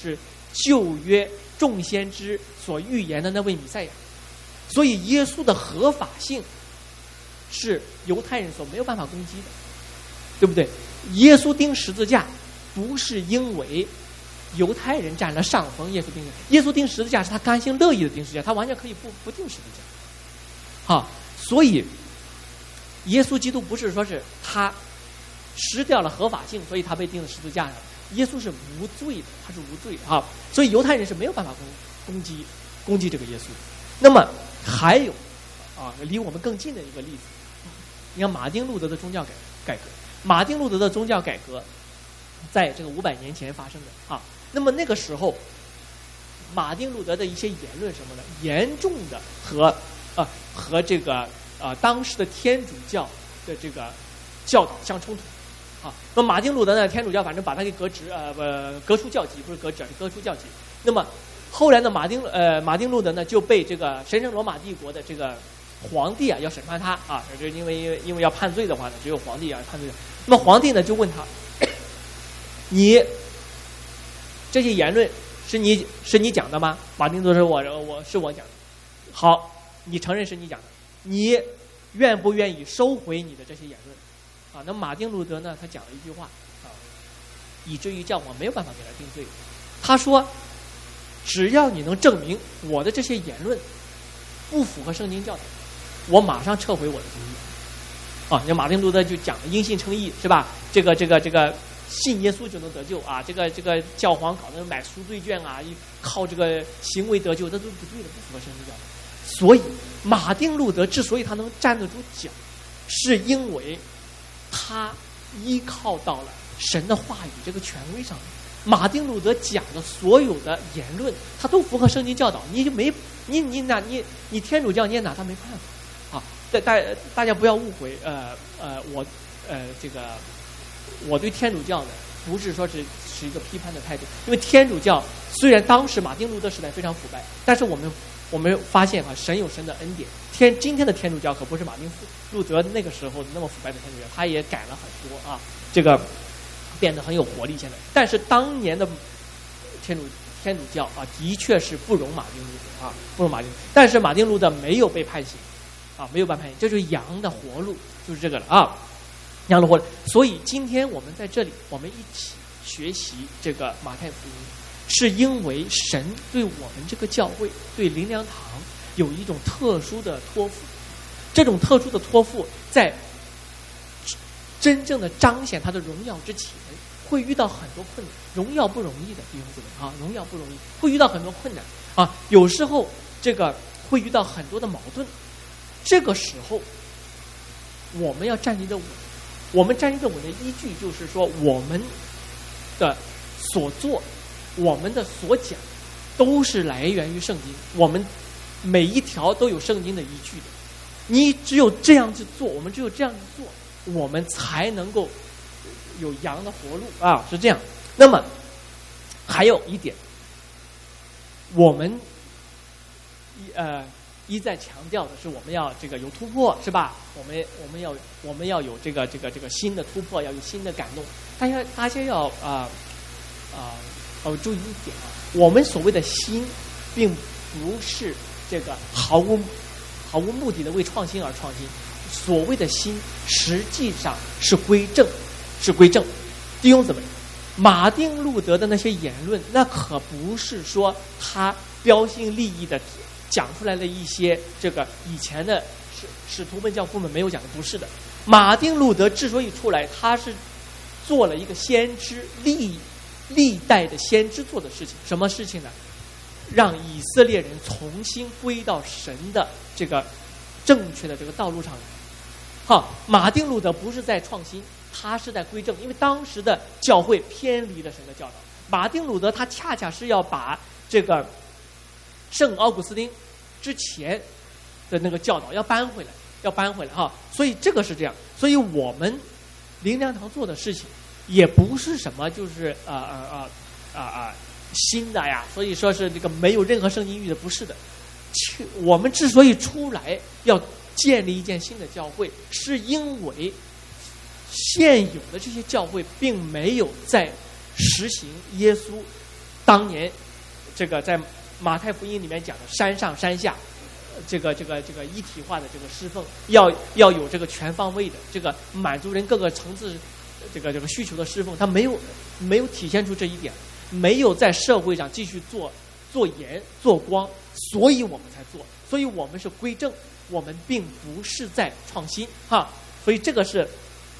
S9: 旧约众先知所预言的那位弥赛亚。所以耶稣的合法性是犹太人所没有办法攻击的，对不对？耶稣钉十字架不是因为犹太人占了上风，耶稣钉十字架是他甘心乐意的钉十字架，他完全可以不钉十字架。好，所以耶稣基督不是说是他失掉了合法性，所以他被钉在十字架上。耶稣是无罪的，他是无罪的啊，所以犹太人是没有办法攻击这个耶稣。那么还有离我们更近的一个例子，你看马丁路德的宗教改革。马丁路德的宗教改革在这个500年前发生的啊。那么那个时候马丁路德的一些言论什么呢，严重的和这个当时的天主教的这个教导相冲突啊。那马丁路德呢，天主教反正把他给革除教籍，不是革职，是革除教籍。那么后来呢，马丁路德呢就被这个神圣罗马帝国的这个皇帝要审判他啊，这因为要判罪的话呢，只有皇帝判罪。那么皇帝呢就问他，你这些言论是你讲的吗？马丁路德说我讲的。好，你承认是你讲的，你愿不愿意收回你的这些言论啊？那马丁路德呢，他讲了一句话啊，以至于教皇没有办法给他定罪。他说，只要你能证明我的这些言论不符合圣经教导，我马上撤回我的同意啊。那马丁路德就讲了因信称义，是吧？这个信耶稣就能得救啊！这个教皇搞的买赎罪券啊，靠这个行为得救，这都不对的，不符合圣经教导。所以马丁路德之所以他能站得住脚，是因为他依靠到了神的话语这个权威上面。马丁路德讲的所有的言论，他都符合圣经教导，你就没你天主教你也拿他没办法啊！大家不要误会，我对天主教呢不是说是一个批判的态度，因为天主教虽然当时马丁路德时代非常腐败，但是我们发现神有神的恩典，今天的天主教可不是马丁路德那个时候那么腐败的天主教，他也改了很多啊，这个变得很有活力现在。但是当年的天主教啊，的确是不容马丁路德啊，不容马丁。但是马丁路德没有被判刑啊，没有被判刑，这就是羊的活路，就是这个了啊。羊的活路。所以今天我们在这里，我们一起学习这个马太福音，是因为神对我们这个教会，对灵粮堂有一种特殊的托付。这种特殊的托付，在真正的彰显他的荣耀之前，会遇到很多困难。荣耀不容易的，弟兄姊妹啊，荣耀不容易，会遇到很多困难啊。有时候这个会遇到很多的矛盾。这个时候，我们要站立得稳。我们站立得稳的依据就是说，我们的所做，我们的所讲，都是来源于圣经。我们每一条都有圣经的依据的。你只有这样去做，我们只有这样去做，我们才能够有羊的活路啊，是这样。那么还有一点，我们一再强调的是，我们要这个有突破，是吧？我们要有这个新的突破，要有新的感动。大家要注意一点啊，我们所谓的新，并不是这个毫无目的的为创新而创新。所谓的新，实际上是归正，是归正。弟兄姊妹，马丁路德的那些言论，那可不是说他标新立异的讲出来的一些这个以前的使徒们教父们没有讲的，不是的。马丁路德之所以出来，他是做了一个先知历代的先知做的事情。什么事情呢？让以色列人重新归到神的这个正确的这个道路上来。好，马丁路德不是在创新，他是在归正，因为当时的教会偏离了神的教导。马丁路德他恰恰是要把这个圣奥古斯丁之前的那个教导要搬回来哈。所以这个是这样。所以我们灵粮堂做的事情也不是什么就是新的呀，所以说是这个没有任何圣经依据的，不是的。我们之所以出来要建立一件新的教会，是因为现有的这些教会并没有在实行耶稣当年这个在马太福音里面讲的山上山下，这个一体化的这个侍奉，要有这个全方位的这个满足人各个层次这个需求的侍奉，他没有体现出这一点，没有在社会上继续做盐做光，所以我们才做，所以我们是归正，我们并不是在创新哈，所以这个是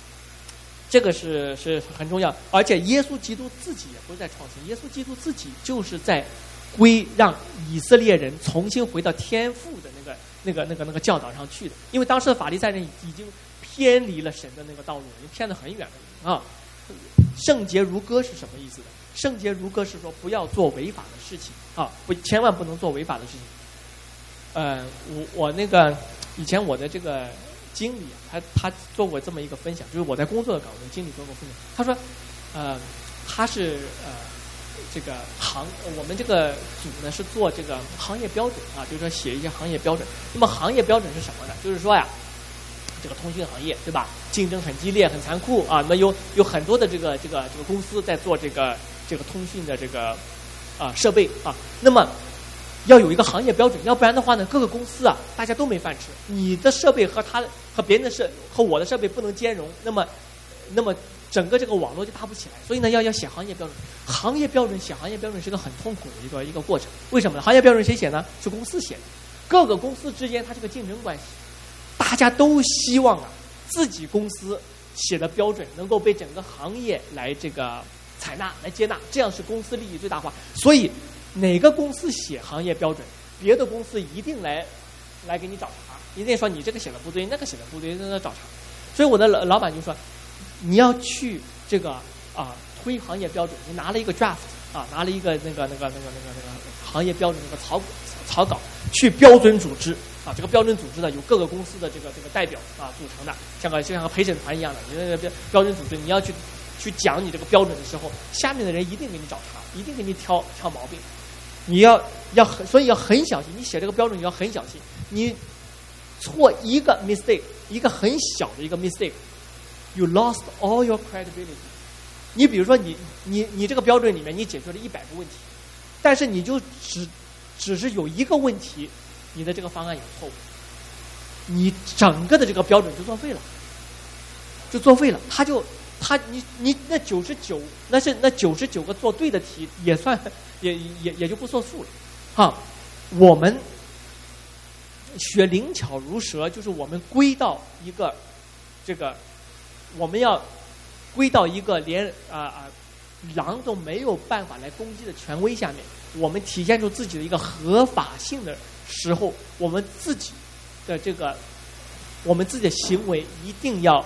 S9: 很重要，而且耶稣基督自己也不是在创新，耶稣基督自己就是在让以色列人重新回到天父的那个教导上去的，因为当时的法利赛人已经偏离了神的那个道路，已经偏得很远了啊。圣洁如歌是什么意思的？圣洁如歌是说不要做违法的事情啊，千万不能做违法的事情。我那个以前我的这个经理他做过这么一个分享，就是我在工作的岗位，经理做过分享。他说，他是这个我们这个组呢是做这个行业标准啊，就是说写一些行业标准。那么行业标准是什么呢？就是说呀，这个通讯行业对吧？竞争很激烈，很残酷啊。那么有很多的这个公司在做这个通讯的这个设备啊。那么要有一个行业标准，要不然的话呢，各个公司啊，大家都没饭吃。你的设备和别人的和我的设备不能兼容，那么整个这个网络就搭不起来。所以呢，要写行业标准。写行业标准是个很痛苦的一个过程。为什么呢？行业标准谁写呢？是公司写的。各个公司之间它是个竞争关系，大家都希望啊自己公司写的标准能够被整个行业来这个采纳来接纳，这样是公司利益最大化。所以哪个公司写行业标准，别的公司一定来给你找茬，一定说你这个写的不对，那个写的不对，那找茬。所以我的老板就说，你要去这个推行业标准，你拿了一个 draft 啊，拿了一个那个行业标准那个草稿去标准组织啊，这个标准组织呢有各个公司的这个代表啊组成的，像个陪审团一样的，你那个标准组织你要去讲你这个标准的时候，下面的人一定给你找茬，一定给你挑毛病。你所以要很小心，你写这个标准你要很小心，你错一个 mistake， 一个很小的一个 mistake，you lost all your credibility。你比如说你这个标准里面你解决了100个问题，但是你就只是有一个问题，你的这个方案有错误，你整个的这个标准就作废了。你那99那99个做对的题也算也就不算数了哈。我们学灵巧如蛇，就是我们归到一个我们要归到一个连狼都没有办法来攻击的权威下面，我们体现出自己的一个合法性的时候，我们自己的行为一定要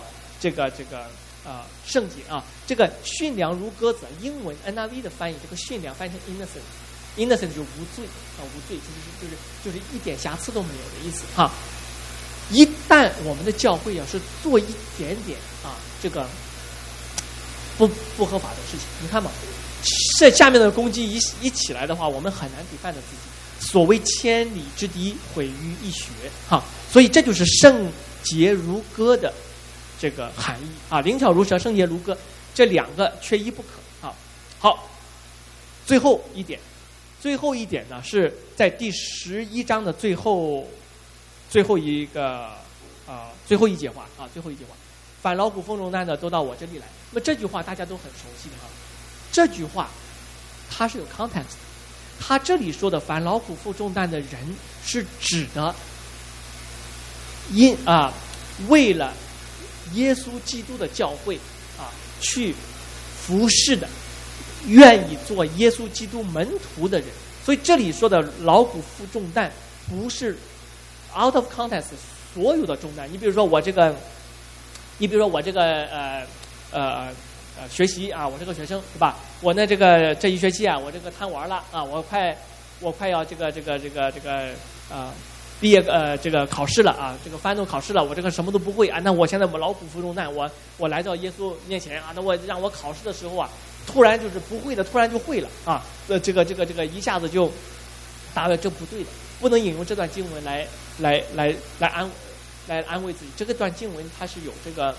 S9: 圣洁啊。这个驯良如鸽子，英文 NIV 的翻译，这个驯良翻译成 innocent 就无罪啊，无罪就是一点瑕疵都没有的意思哈。一旦我们的教会是做一点点这个不合法的事情，你看嘛，这下面的攻击一起来的话，我们很难抵犯的自己。所谓千里之堤，毁于一穴哈。所以这就是圣洁如歌的这个含义啊，灵巧如蛇，圣洁如歌，这两个缺一不可啊。好，最后一点呢，是在第11章的最后一节话啊，最后一节话。凡劳苦负重担的都到我这里来。那么这句话大家都很熟悉的哈，这句话它是有 context 的。他这里说的凡劳苦负重担的人，是指的为了耶稣基督的教会去服侍的，愿意做耶稣基督门徒的人。所以这里说的劳苦负重担，不是 out of context 所有的重担。你比如说我这个学习啊，我这个学生对吧？我呢这一学期啊，我这个贪玩了啊，我快要这个毕业这个考试了啊，这个final考试了，我这个什么都不会啊，那我现在我劳苦负重担，我来到耶稣面前啊，那我让我考试的时候啊，突然就是不会的，突然就会了啊，这个一下子就答了，这不对的，不能引用这段经文来安慰自己。这个段经文它是有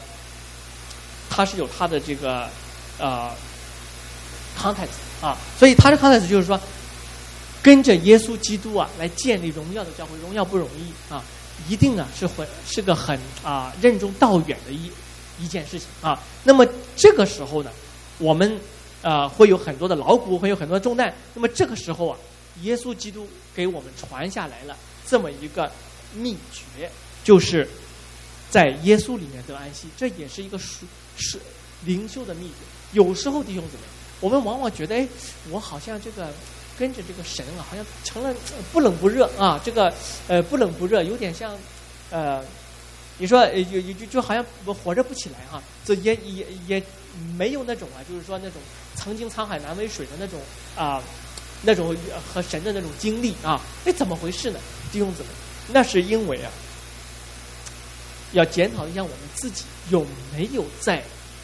S9: 它的这个context 啊，所以它的 context 就是说， 跟着耶稣基督啊来建立荣耀的教会，荣耀不容易啊，一定啊是个很任重道远的一件事情啊。那么这个时候呢，我们会有很多的劳苦，会有很多的重担。那么这个时候啊，耶稣基督给我们传下来了这么一个秘诀，就是在耶稣里面得安息。这也是一个是灵修的秘诀。有时候弟兄姊妹，我们往往觉得，我好像这个跟着这个神啊，好像成了不冷不热啊，这个不冷不热，有点像你说就好像火热不起来哈，这也没有那种就是说那种曾经沧海难为水的那种那种和神的那种经历啊，怎么回事呢？弟兄姊妹，那是因为要检讨一下我们自己有没有在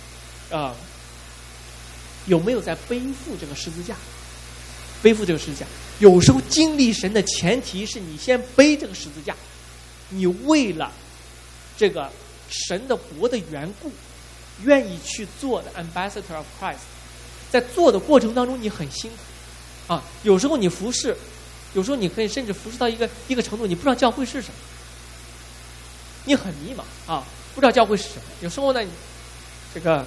S9: 背负这个十字架，背负这个十字架。有时候经历神的前提是你先背这个十字架，你为了这个神的国的缘故，愿意去做的 ambassador of Christ， 在做的过程当中你很辛苦有时候你服侍，有时候你可以甚至服侍到一个程度，你不知道教会是什么，你很迷茫不知道教会是什么。有时候呢，这个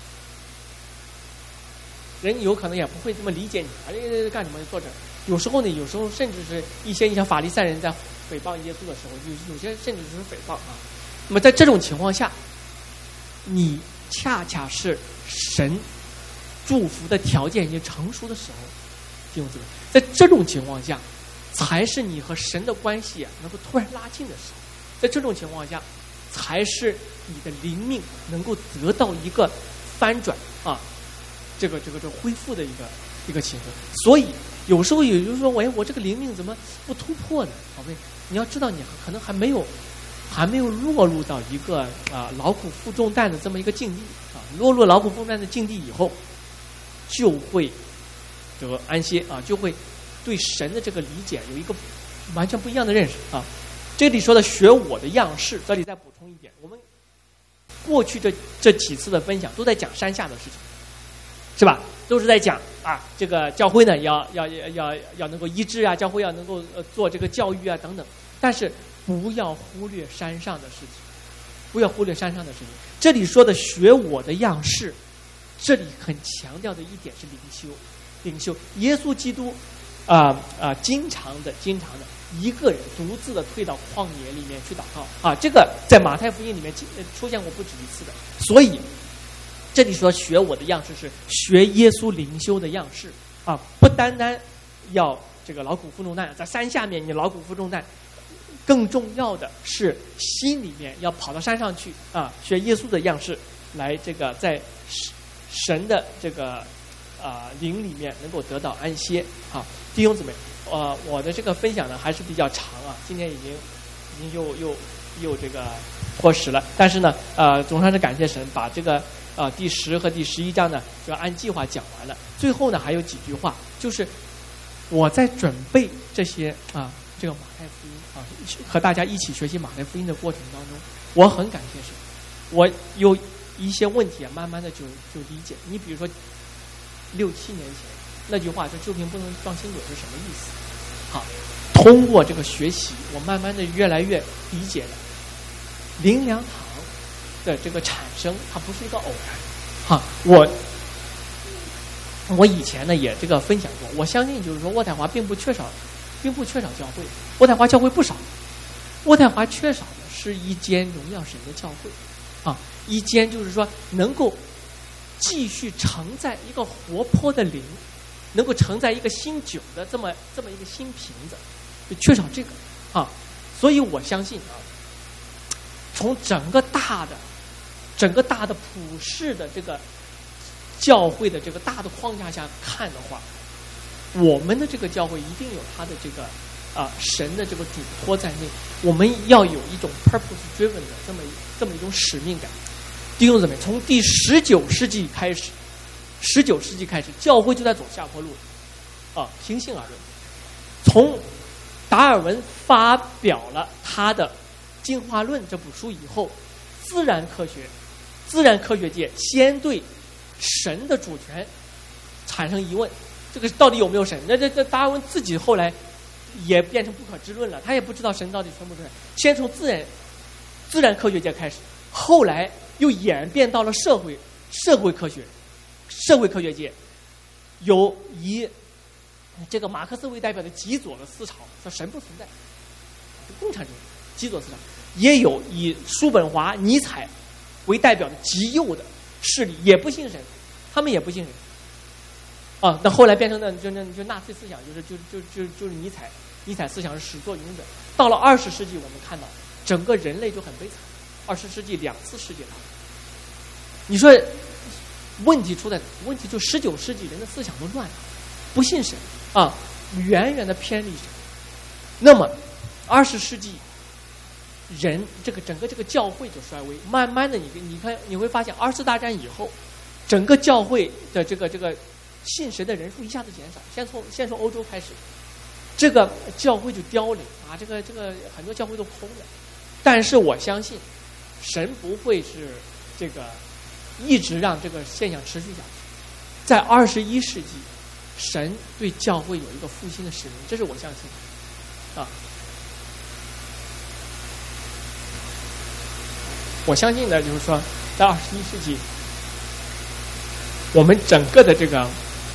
S9: 人有可能也不会这么理解你干什么做这。有时候甚至是一些像法利赛人在诽谤耶稣的时候，有些甚至是诽谤那么在这种情况下，你恰恰是神祝福的条件已经成熟的时候，弟兄姊妹，在这种情况下，才是你和神的关系能够突然拉近的时候。在这种情况下，才是你的灵命能够得到一个翻转这个恢复的一个情况。所以有时候有人说，我这个灵命怎么不突破呢？宝贝，你要知道，你可能还没有落入到一个劳苦负重担的这么一个境地落入劳苦负重担的境地以后，就会得安歇就会对神的这个理解有一个完全不一样的认识这里说的学我的样式，这里再补充一点，我们过去这几次的分享都在讲山下的事情，是吧？都是在讲这个教会呢要能够医治教会要能够做这个教育等等，但是不要忽略山上的事情，不要忽略山上的事情。这里说的学我的样式，这里很强调的一点是灵修。耶稣基督经常的一个人独自的退到旷野里面去祷告这个在马太福音里面出现过不止一次的。所以这里说学我的样式是学耶稣灵修的样式不单单要这个劳苦负重担，在山下面你劳苦负重担，更重要的是心里面要跑到山上去学耶稣的样式，来这个在神的这个灵里面能够得到安歇弟兄姊妹，我的这个分享呢还是比较长今天已经又这个拖时了，但是呢总算是感谢神，把这个第10和第11章呢就按计划讲完了。最后呢还有几句话，就是我在准备这些这个马太福音和大家一起学习马太福音的过程当中，我很感谢神，我有一些问题慢慢的就理解。你比如说6-7年前那句话，就旧瓶不能装新酒是什么意思通过这个学习，我慢慢的越来越理解了灵粮堂的这个产生，它不是一个偶然我以前呢也这个分享过，我相信就是说渥太华并不缺少教会，渥太华教会不少，渥太华缺少的是一间荣耀神的教会一间就是说能够继续承载一个活泼的灵，能够承载一个新酒的这么一个新瓶子，就缺少这个所以我相信从整个大的普世的这个教会的这个大的框架下看的话，我们的这个教会一定有它的这个神的这个嘱托在内，我们要有一种 purpose driven 的这么一种使命感。弟兄姊妹，从第19世纪开始，教会就在走下坡路平心而论，从达尔文发表了他的进化论这部书以后，自然科学界先对神的主权产生疑问这个到底有没有神？那达尔文自己后来也变成不可知论了，他也不知道神到底存不存在。先从自然科学界开始，后来又演变到了社会科学界，有以这个马克思为代表的极左的思潮，说神不存在，共产主义极左思潮，也有以叔本华、尼采为代表的极右的势力，也不信神，他们也不信神。啊，那后来变成的就纳粹思想，就是尼采思想是始作俑者。到了20世纪，我们看到整个人类就很悲惨。20世纪2次世界大战，你说问题出在哪？问题就19世纪人的思想都乱了，不信神啊，远远的偏离神。那么20世纪人整个这个教会就衰微，慢慢的你看你会发现2次大战以后，整个教会的这个信神的人数一下子减少，先从欧洲开始，这个教会就凋零啊，这个很多教会都空了。但是我相信，神不会是这个一直让这个现象持续下去。在21世纪，神对教会有一个复兴的使命，这是我相信的啊。我相信的就是说，在21世纪，我们整个的这个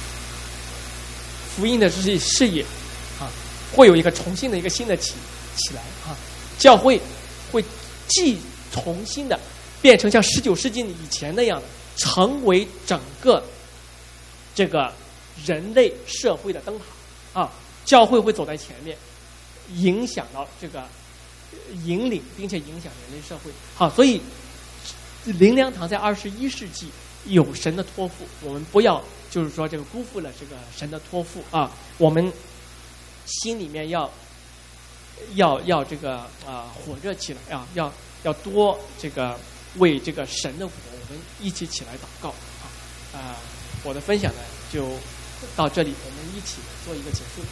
S9: 福音的事业啊，会有一个重新的一个新的起来啊，教会会既重新的变成像19世纪以前那样的，成为整个这个人类社会的灯塔啊，教会会走在前面，影响到这个引领并且影响人类社会。好，所以灵粮堂在21世纪有神的托付，我们不要就是说这个辜负了这个神的托付啊，我们心里面要这个火热起来啊，要多这个为这个神的国，我们一起来祷告啊。我的分享呢就到这里，我们一起做一个结束。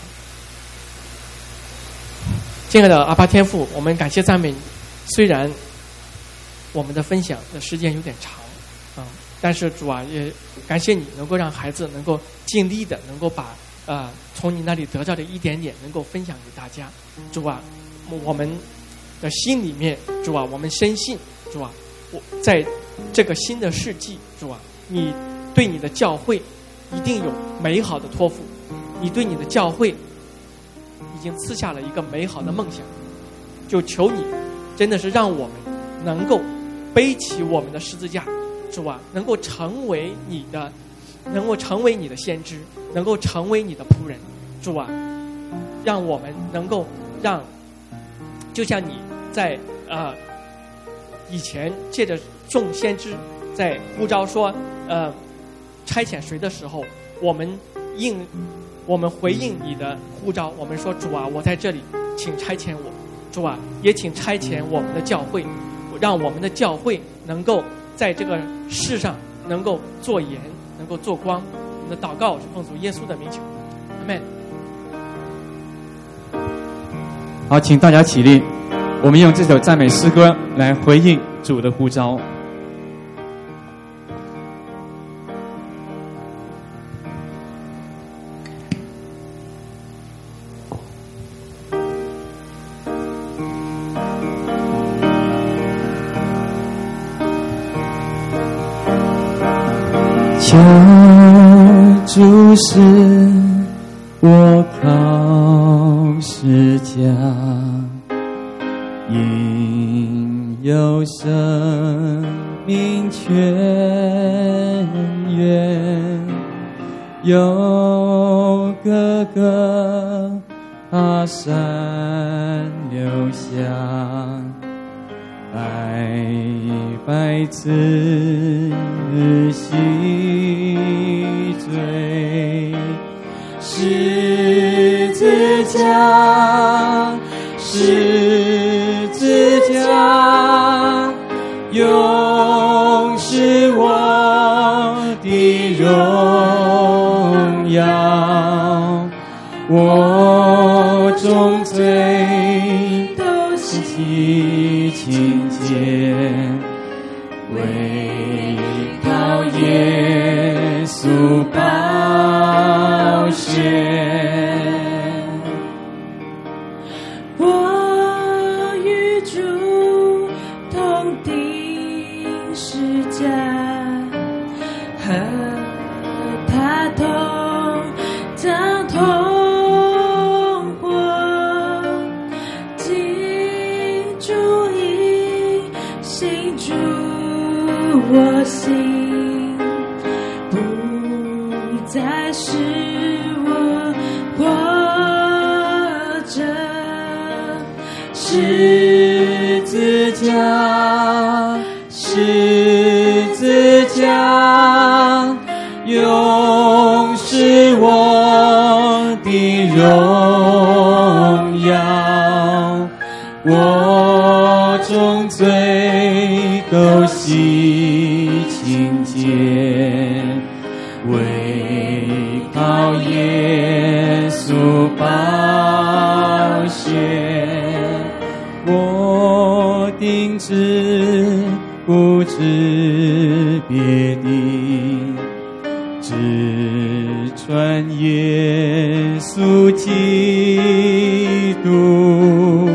S9: 亲爱的阿爸天父，我们感谢赞美你，虽然我们的分享的时间有点长啊，但是主啊，也感谢你能够让孩子能够尽力的能够把从你那里得到的一点点能够分享给大家。主啊，我们的心里面，主啊，我们深信，主啊，我在这个新的世纪，主啊，你对你的教会一定有美好的托付，你对你的教会已经赐下了一个美好的梦想，就求你真的是让我们能够背起我们的十字架，主啊，能够成为你的先知，能够成为你的仆人，主啊，让我们能够就像你在以前借着众先知在呼召说差遣谁的时候，我们回应你的呼召，我们说主啊，我在这里，请差遣我，主啊，也请差遣我们的教会，让我们的教会能够在这个世上能够做盐，能够做光。我们的祷告是奉主耶稣的名求，阿们。
S1: 好，请大家起立，我们用这首赞美诗歌来回应主的呼召。
S2: 求主使我靠释迦，因有生命泉源，有哥哥他山流下，白白子洗罪，十字架，十字架，永是我的荣耀，我众罪都洗清洁，唯靠耶稣宝血。
S3: 我与主同定十架，和他同将同活，敬主意，信主我心，不再是我活着。
S2: 十字架，十字架，永是我的荣耀。我众罪都洗清洁，唯靠耶稣宝血。我定志不知别的，只传耶稣基督，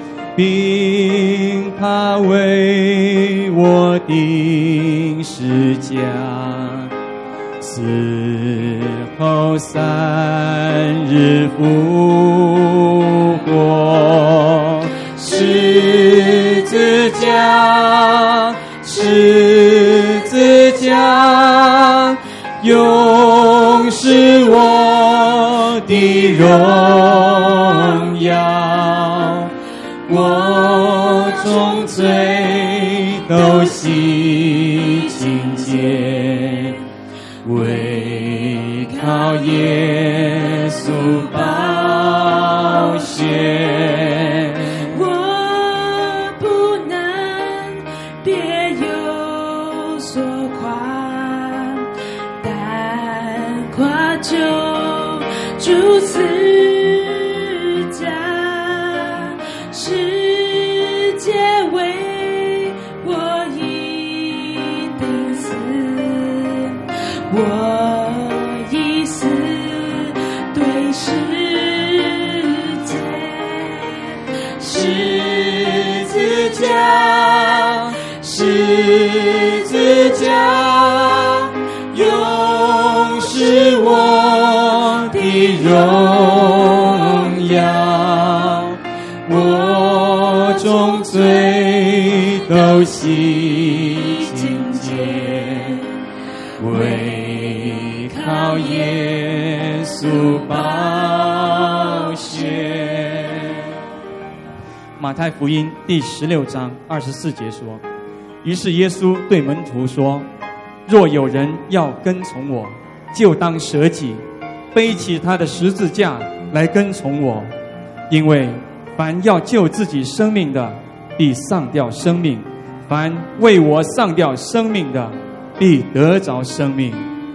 S2: 并他为我定十架，死后3日复活。十字架，十字架，永是我的荣耀。我众罪都洗清洁，唯靠耶稣宝血。
S3: 就主此家，世界为我已定死，我已死对世界。十字架，十字架，永是我的荣耀。我众罪都洗清洁，唯靠耶稣宝血。
S1: 马太福音第16章24节说：于是耶稣对门徒说，若有人要跟从我，就当舍己，背起他的十字架来跟从我。因为凡要救自己生命的，必丧掉生命；凡为我丧掉生命的，必得着生命。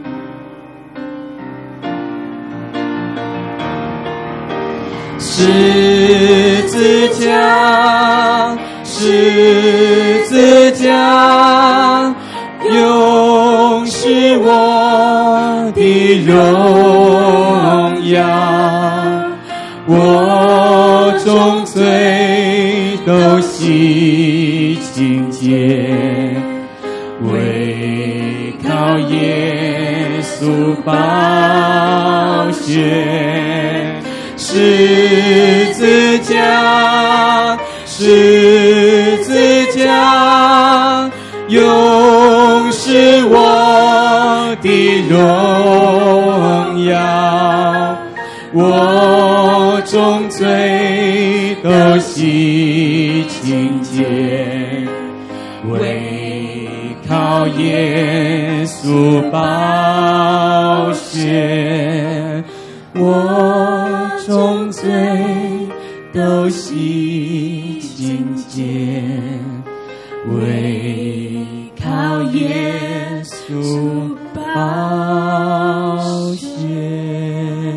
S2: 十字架，十字架，永是我的荣耀。我众罪都洗清洁，唯靠耶稣宝血。十字架，十字架，永是我的荣耀。我众罪都洗清洁，唯靠耶稣宝血。我众罪都洗清洁，唯靠耶稣宝血。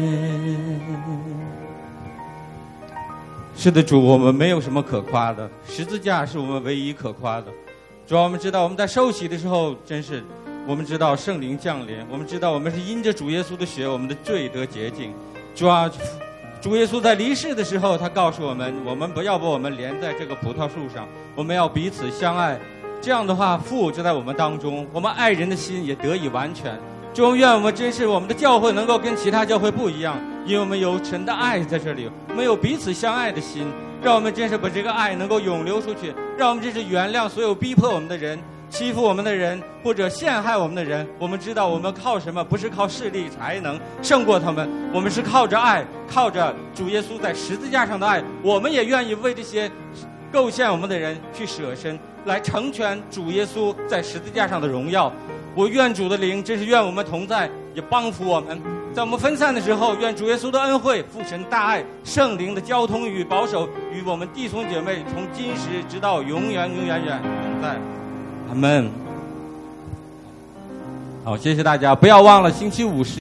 S4: 是的，主，我们没有什么可夸的，十字架是我们唯一可夸的。主要我们知道我们在受洗的时候，真是我们知道圣灵降临，我们知道我们是因着主耶稣的血，我们的罪得洁净。主啊，主耶稣在离世的时候，他告诉我们，我们不要把我们连在这个葡萄树上，我们要彼此相爱。这样的话，父就在我们当中，我们爱人的心也得以完全。就愿我们真是我们的教会能够跟其他教会不一样，因为我们有神的爱在这里，我们有彼此相爱的心，让我们真是把这个爱能够涌流出去，让我们真是原谅所有逼迫我们的人、欺负我们的人或者陷害我们的人。我们知道我们靠什么？不是靠势力才能胜过他们，我们是靠着爱，靠着主耶稣在十字架上的爱。我们也愿意为这些构陷我们的人去舍身，来成全主耶稣在十字架上的荣耀。我愿主的灵真是愿我们同在，也帮扶我们。在我们分散的时候，愿主耶稣的恩惠、父神大爱、圣灵的交通与保守与我们弟兄姐妹从今时直到永远永远远同在。阿们。好，谢谢大家，不要忘了星期五